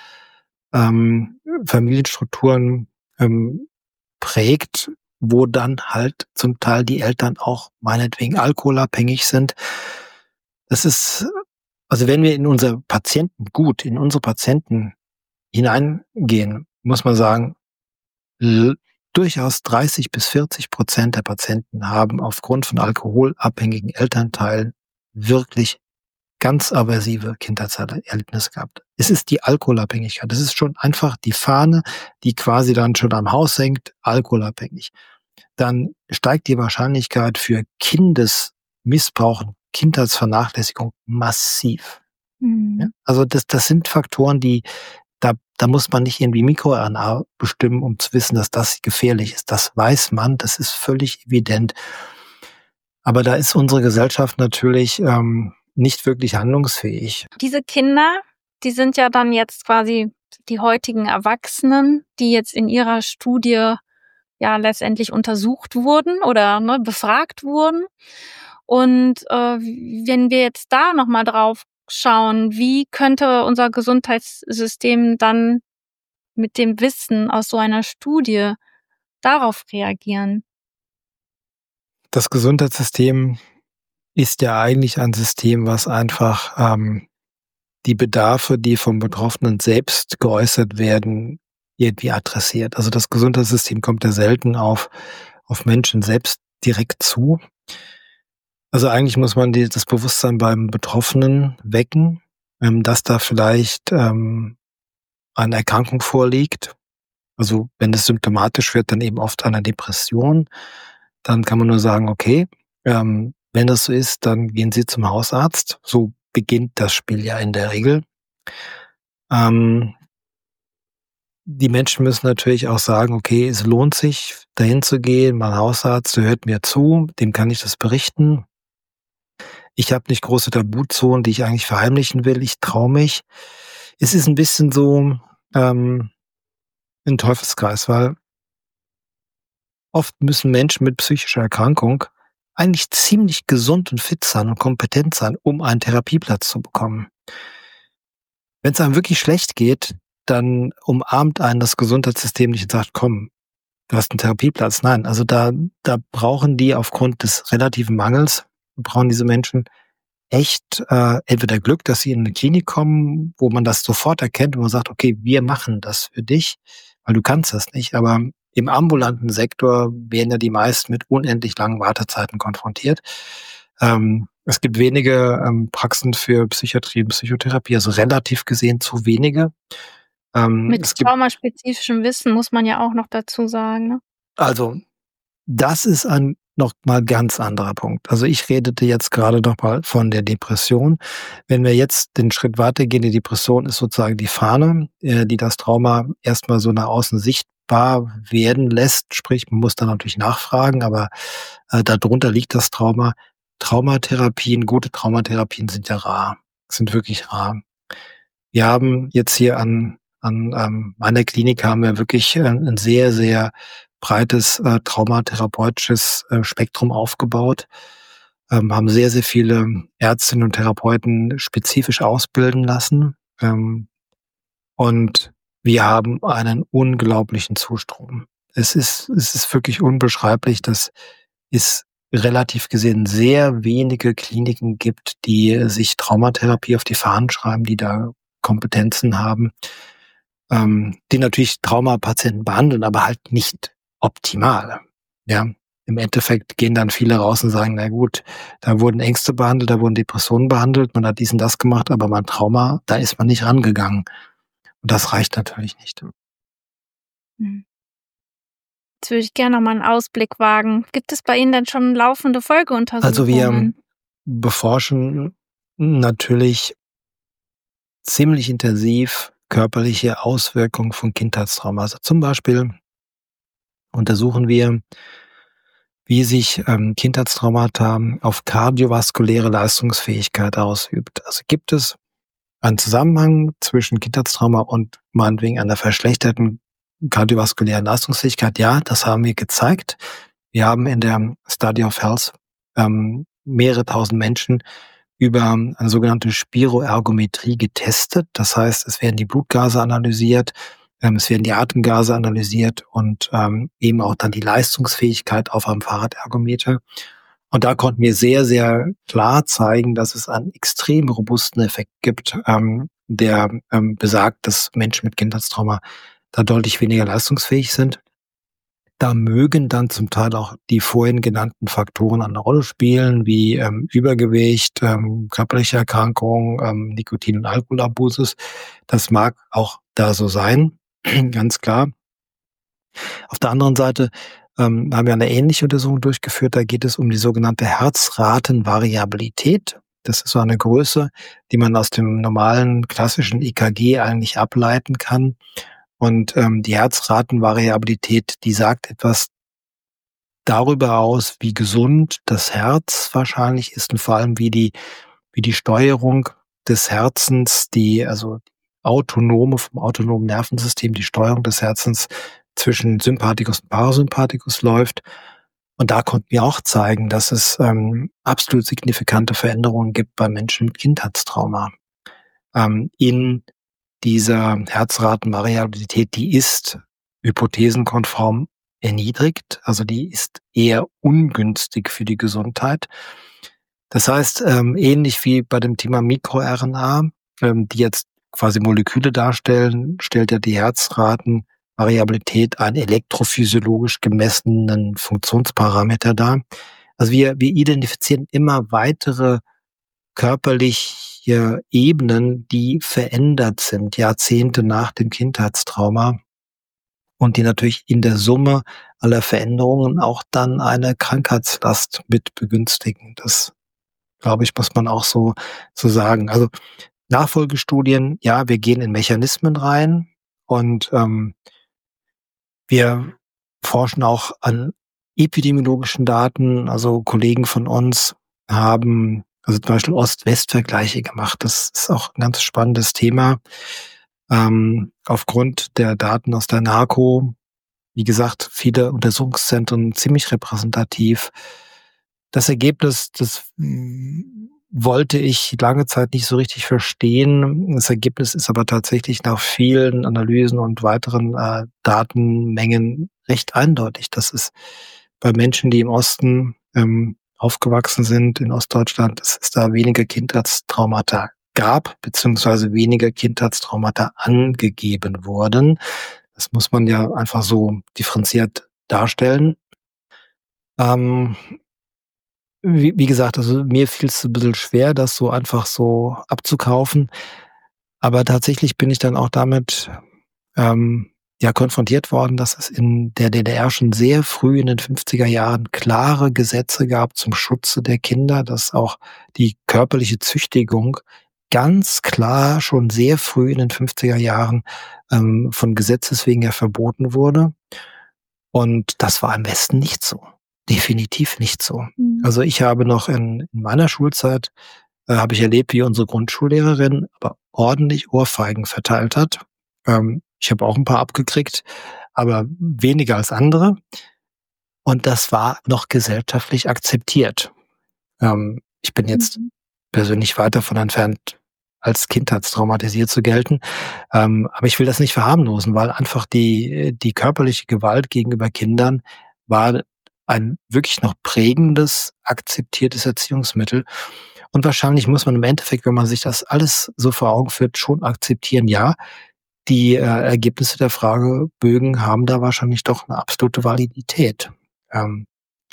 ähm, Familienstrukturen ähm, prägt, wo dann halt zum Teil die Eltern auch meinetwegen alkoholabhängig sind. Das ist, also wenn wir in unser Patientengut, in unsere Patienten hineingehen, muss man sagen, l- durchaus dreißig bis vierzig Prozent der Patienten haben aufgrund von alkoholabhängigen Elternteilen wirklich ganz aversive Kindheitserlebnisse gehabt. Es ist die Alkoholabhängigkeit. Das ist schon einfach die Fahne, die quasi dann schon am Haus hängt, alkoholabhängig. Dann steigt die Wahrscheinlichkeit für Kindesmissbrauch, Kindheitsvernachlässigung massiv. Mhm. Ja? Also das, das sind Faktoren, die, da, da muss man nicht irgendwie MikroR N A bestimmen, um zu wissen, dass das gefährlich ist. Das weiß man, das ist völlig evident. Aber da ist unsere Gesellschaft natürlich ähm, nicht wirklich handlungsfähig. Diese Kinder, die sind ja dann jetzt quasi die heutigen Erwachsenen, die jetzt in ihrer Studie ja letztendlich untersucht wurden oder ne, befragt wurden. Und äh, wenn wir jetzt da nochmal drauf schauen, wie könnte unser Gesundheitssystem dann mit dem Wissen aus so einer Studie darauf reagieren? Das Gesundheitssystem ist ja eigentlich ein System, was einfach ähm, die Bedarfe, die vom Betroffenen selbst geäußert werden, irgendwie adressiert. Also das Gesundheitssystem kommt ja selten auf, auf Menschen selbst direkt zu. Also eigentlich muss man die, das Bewusstsein beim Betroffenen wecken, ähm, dass da vielleicht ähm, eine Erkrankung vorliegt. Also wenn es symptomatisch wird, dann eben oft eine Depression. Dann kann man nur sagen, okay, ähm, wenn das so ist, dann gehen Sie zum Hausarzt. So beginnt das Spiel ja in der Regel. Ähm, die Menschen müssen natürlich auch sagen, okay, es lohnt sich, dahin zu gehen. Mein Hausarzt, der hört mir zu, dem kann ich das berichten. Ich habe nicht große Tabuzonen, die ich eigentlich verheimlichen will. Ich traue mich. Es ist ein bisschen so ähm, ein Teufelskreis, weil oft müssen Menschen mit psychischer Erkrankung eigentlich ziemlich gesund und fit sein und kompetent sein, um einen Therapieplatz zu bekommen. Wenn es einem wirklich schlecht geht, dann umarmt einen das Gesundheitssystem nicht und sagt, komm, du hast einen Therapieplatz. Nein, also da, da brauchen die aufgrund des relativen Mangels, brauchen diese Menschen echt äh, entweder Glück, dass sie in eine Klinik kommen, wo man das sofort erkennt und man sagt, okay, wir machen das für dich, weil du kannst das nicht. Aber im ambulanten Sektor werden ja die meisten mit unendlich langen Wartezeiten konfrontiert. Ähm, es gibt wenige ähm, Praxen für Psychiatrie und Psychotherapie, also relativ gesehen zu wenige. Ähm, Mit es gibt, traumaspezifischem Wissen muss man ja auch noch dazu sagen. Ne? also das ist ein noch mal ganz anderer Punkt. Also ich redete jetzt gerade noch mal von der Depression. Wenn wir jetzt den Schritt weitergehen, die Depression ist sozusagen die Fahne, äh, die das Trauma erstmal so nach außen sichtbar werden lässt. Sprich, man muss dann natürlich nachfragen, aber äh, darunter liegt das Trauma. Traumatherapien, gute Traumatherapien sind ja rar, sind wirklich rar. Wir haben jetzt hier an, an ähm, meiner Klinik haben wir wirklich äh, ein sehr, sehr breites äh, traumatherapeutisches äh, Spektrum aufgebaut, ähm, haben sehr, sehr viele Ärztinnen und Therapeuten spezifisch ausbilden lassen. Ähm, und wir haben einen unglaublichen Zustrom. Es ist, es ist wirklich unbeschreiblich, dass es relativ gesehen sehr wenige Kliniken gibt, die sich Traumatherapie auf die Fahnen schreiben, die da Kompetenzen haben, ähm, die natürlich Traumapatienten behandeln, aber halt nicht optimal. Ja, im Endeffekt gehen dann viele raus und sagen, na gut, da wurden Ängste behandelt, da wurden Depressionen behandelt, man hat dies und das gemacht, aber mein Trauma, da ist man nicht rangegangen. Und das reicht natürlich nicht. Jetzt würde ich gerne noch mal einen Ausblick wagen. Gibt es bei Ihnen denn schon laufende Folgeuntersuchungen? Also wir beforschen natürlich ziemlich intensiv körperliche Auswirkungen von Kindheitstrauma. Also zum Beispiel untersuchen wir, wie sich ähm, Kindheitstraumata auf kardiovaskuläre Leistungsfähigkeit ausübt. Also gibt es einen Zusammenhang zwischen Kindheitstrauma und meinetwegen einer verschlechterten kardiovaskulären Leistungsfähigkeit? Ja, das haben wir gezeigt. Wir haben in der Study of Health ähm, mehrere tausend Menschen über eine sogenannte Spiroergometrie getestet. Das heißt, es werden die Blutgase analysiert, ähm, es werden die Atemgase analysiert und ähm, eben auch dann die Leistungsfähigkeit auf einem Fahrradergometer. Und da konnten wir sehr, sehr klar zeigen, dass es einen extrem robusten Effekt gibt, ähm, der ähm, besagt, dass Menschen mit Kindheitstrauma da deutlich weniger leistungsfähig sind. Da mögen dann zum Teil auch die vorhin genannten Faktoren eine Rolle spielen, wie ähm, Übergewicht, ähm, körperliche Erkrankungen, ähm, Nikotin- und Alkoholabusus. Das mag auch da so sein, ganz klar. Auf der anderen Seite ähm, haben wir eine ähnliche Untersuchung durchgeführt. Da geht es um die sogenannte Herzratenvariabilität. Das ist so eine Größe, die man aus dem normalen klassischen E K G eigentlich ableiten kann. Und ähm, die Herzratenvariabilität, die sagt etwas darüber aus, wie gesund das Herz wahrscheinlich ist und vor allem wie die wie die Steuerung des Herzens, die also autonome vom autonomen Nervensystem, die Steuerung des Herzens zwischen Sympathikus und Parasympathikus läuft. Und da konnten wir auch zeigen, dass es ähm, absolut signifikante Veränderungen gibt bei Menschen mit Kindheitstrauma. Ähm, in dieser Herzratenvariabilität, die ist hypothesenkonform erniedrigt, also die ist eher ungünstig für die Gesundheit. Das heißt, ähm, ähnlich wie bei dem Thema MikroRNA, ähm, die jetzt quasi Moleküle darstellen, stellt ja die Herzratenvariabilität einen elektrophysiologisch gemessenen Funktionsparameter dar. Also wir, wir identifizieren immer weitere körperliche Ebenen, die verändert sind, Jahrzehnte nach dem Kindheitstrauma und die natürlich in der Summe aller Veränderungen auch dann eine Krankheitslast mit begünstigen. Das, glaube ich, muss man auch so, so sagen. Also Nachfolgestudien, ja, wir gehen in Mechanismen rein und ähm, wir forschen auch an epidemiologischen Daten. Also Kollegen von uns haben also zum Beispiel Ost-West-Vergleiche gemacht. Das ist auch ein ganz spannendes Thema. Ähm, aufgrund der Daten aus der NARCO, wie gesagt, viele Untersuchungszentren ziemlich repräsentativ. Das Ergebnis, das wollte ich lange Zeit nicht so richtig verstehen. Das Ergebnis ist aber tatsächlich nach vielen Analysen und weiteren äh, Datenmengen recht eindeutig. Das ist bei Menschen, die im Osten ähm, aufgewachsen sind, in Ostdeutschland, dass es da weniger Kindheitstraumata gab, beziehungsweise weniger Kindheitstraumata angegeben wurden. Das muss man ja einfach so differenziert darstellen. Ähm, wie, wie gesagt, also mir fiel es ein bisschen schwer, das so einfach so abzukaufen. Aber tatsächlich bin ich dann auch damit ähm, ja konfrontiert worden, dass es in der D D R schon sehr früh in den fünfziger Jahren klare Gesetze gab zum Schutze der Kinder, dass auch die körperliche Züchtigung ganz klar schon sehr früh in den fünfziger Jahren ähm, von Gesetzes wegen ja verboten wurde. Und das war im Westen nicht so. Definitiv nicht so. Mhm. Also ich habe noch in, in meiner Schulzeit, äh, habe ich erlebt, wie unsere Grundschullehrerin aber ordentlich Ohrfeigen verteilt hat. Ähm, ich habe auch ein paar abgekriegt, aber weniger als andere. Und das war noch gesellschaftlich akzeptiert. Ähm, ich bin jetzt Mhm. persönlich weit davon entfernt, als kindheitstraumatisiert zu gelten. Ähm, aber ich will das nicht verharmlosen, weil einfach die, die körperliche Gewalt gegenüber Kindern war ein wirklich noch prägendes, akzeptiertes Erziehungsmittel. Und wahrscheinlich muss man im Endeffekt, wenn man sich das alles so vor Augen führt, schon akzeptieren, ja, die äh, Ergebnisse der Fragebögen haben da wahrscheinlich doch eine absolute Validität. Ähm,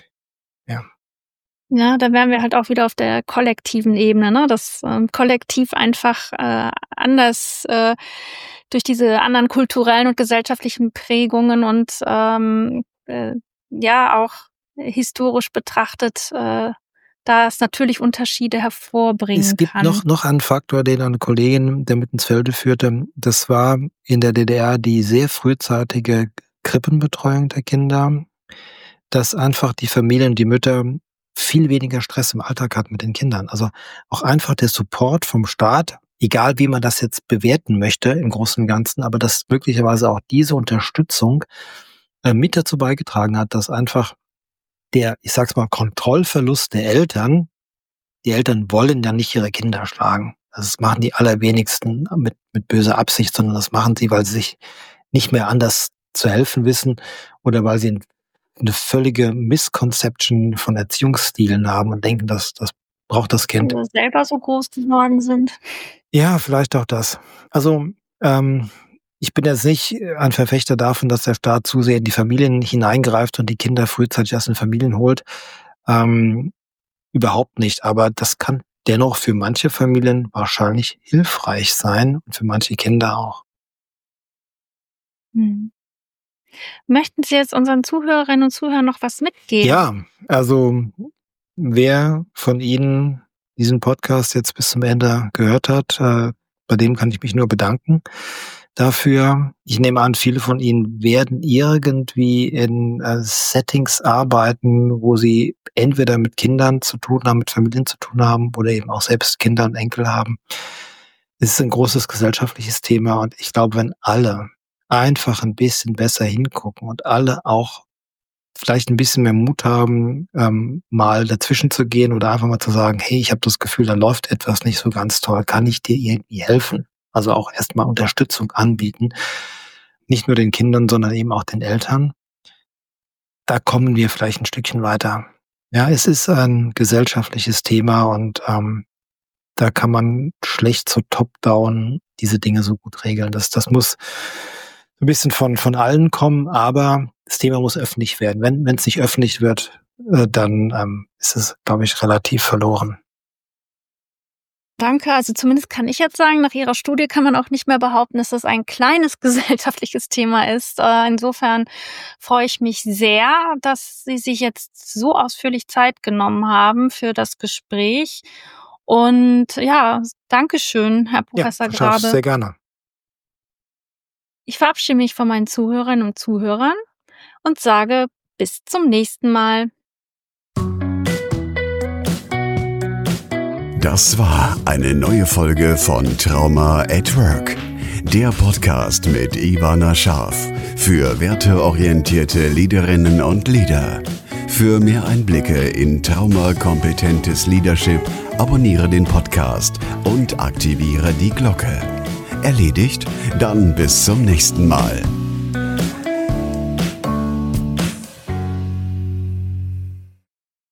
ja. Ja, da wären wir halt auch wieder auf der kollektiven Ebene, ne? Das ähm, Kollektiv einfach äh, anders äh, durch diese anderen kulturellen und gesellschaftlichen Prägungen und ähm, äh, ja auch historisch betrachtet, äh, da es natürlich Unterschiede hervorbringen Es gibt kann. noch, noch einen Faktor, den eine Kollegin, der mit ins Felde führte. Das war in der D D R die sehr frühzeitige Krippenbetreuung der Kinder, dass einfach die Familien, die Mütter viel weniger Stress im Alltag hatten mit den Kindern. Also auch einfach der Support vom Staat, egal wie man das jetzt bewerten möchte im Großen und Ganzen, aber dass möglicherweise auch diese Unterstützung äh, mit dazu beigetragen hat, dass einfach der, ich sag's mal, Kontrollverlust der Eltern, die Eltern wollen ja nicht ihre Kinder schlagen. Das machen die allerwenigsten mit, mit böser Absicht, sondern das machen sie, weil sie sich nicht mehr anders zu helfen wissen oder weil sie eine völlige Misconception von Erziehungsstilen haben und denken, dass das braucht das Kind. Oder selber so groß geworden sind. Ja, vielleicht auch das. Also, ähm, ich bin jetzt nicht ein Verfechter davon, dass der Staat zu sehr in die Familien hineingreift und die Kinder frühzeitig aus den Familien holt. Ähm, überhaupt nicht. Aber das kann dennoch für manche Familien wahrscheinlich hilfreich sein und für manche Kinder auch. Mhm. Möchten Sie jetzt unseren Zuhörerinnen und Zuhörern noch was mitgeben? Ja, also wer von Ihnen diesen Podcast jetzt bis zum Ende gehört hat, äh, bei dem kann ich mich nur bedanken dafür. Ich nehme an, viele von Ihnen werden irgendwie in äh, Settings arbeiten, wo sie entweder mit Kindern zu tun haben, mit Familien zu tun haben oder eben auch selbst Kinder und Enkel haben. Es ist ein großes gesellschaftliches Thema und ich glaube, wenn alle einfach ein bisschen besser hingucken und alle auch vielleicht ein bisschen mehr Mut haben, ähm, mal dazwischen zu gehen oder einfach mal zu sagen, hey, ich habe das Gefühl, da läuft etwas nicht so ganz toll, kann ich dir irgendwie helfen? Also auch erstmal Unterstützung anbieten, nicht nur den Kindern, sondern eben auch den Eltern. Da kommen wir vielleicht ein Stückchen weiter. Ja, es ist ein gesellschaftliches Thema und ähm, da kann man schlecht so top-down diese Dinge so gut regeln. Das, das muss so ein bisschen von, von allen kommen, aber das Thema muss öffentlich werden. Wenn wenn es nicht öffentlich wird, äh, dann ähm, ist es, glaube ich, relativ verloren. Danke. Also zumindest kann ich jetzt sagen, nach Ihrer Studie kann man auch nicht mehr behaupten, dass das ein kleines gesellschaftliches Thema ist. Äh, insofern freue ich mich sehr, dass Sie sich jetzt so ausführlich Zeit genommen haben für das Gespräch. Und ja, Dankeschön, Herr Professor Ja, Grabe. Sehr gerne. Ich verabschiede mich von meinen Zuhörerinnen und Zuhörern und sage bis zum nächsten Mal. Das war eine neue Folge von Trauma at Work, der Podcast mit Ivana Scharf für werteorientierte Leaderinnen und Leader. Für mehr Einblicke in traumakompetentes Leadership abonniere den Podcast und aktiviere die Glocke. Erledigt? Dann bis zum nächsten Mal.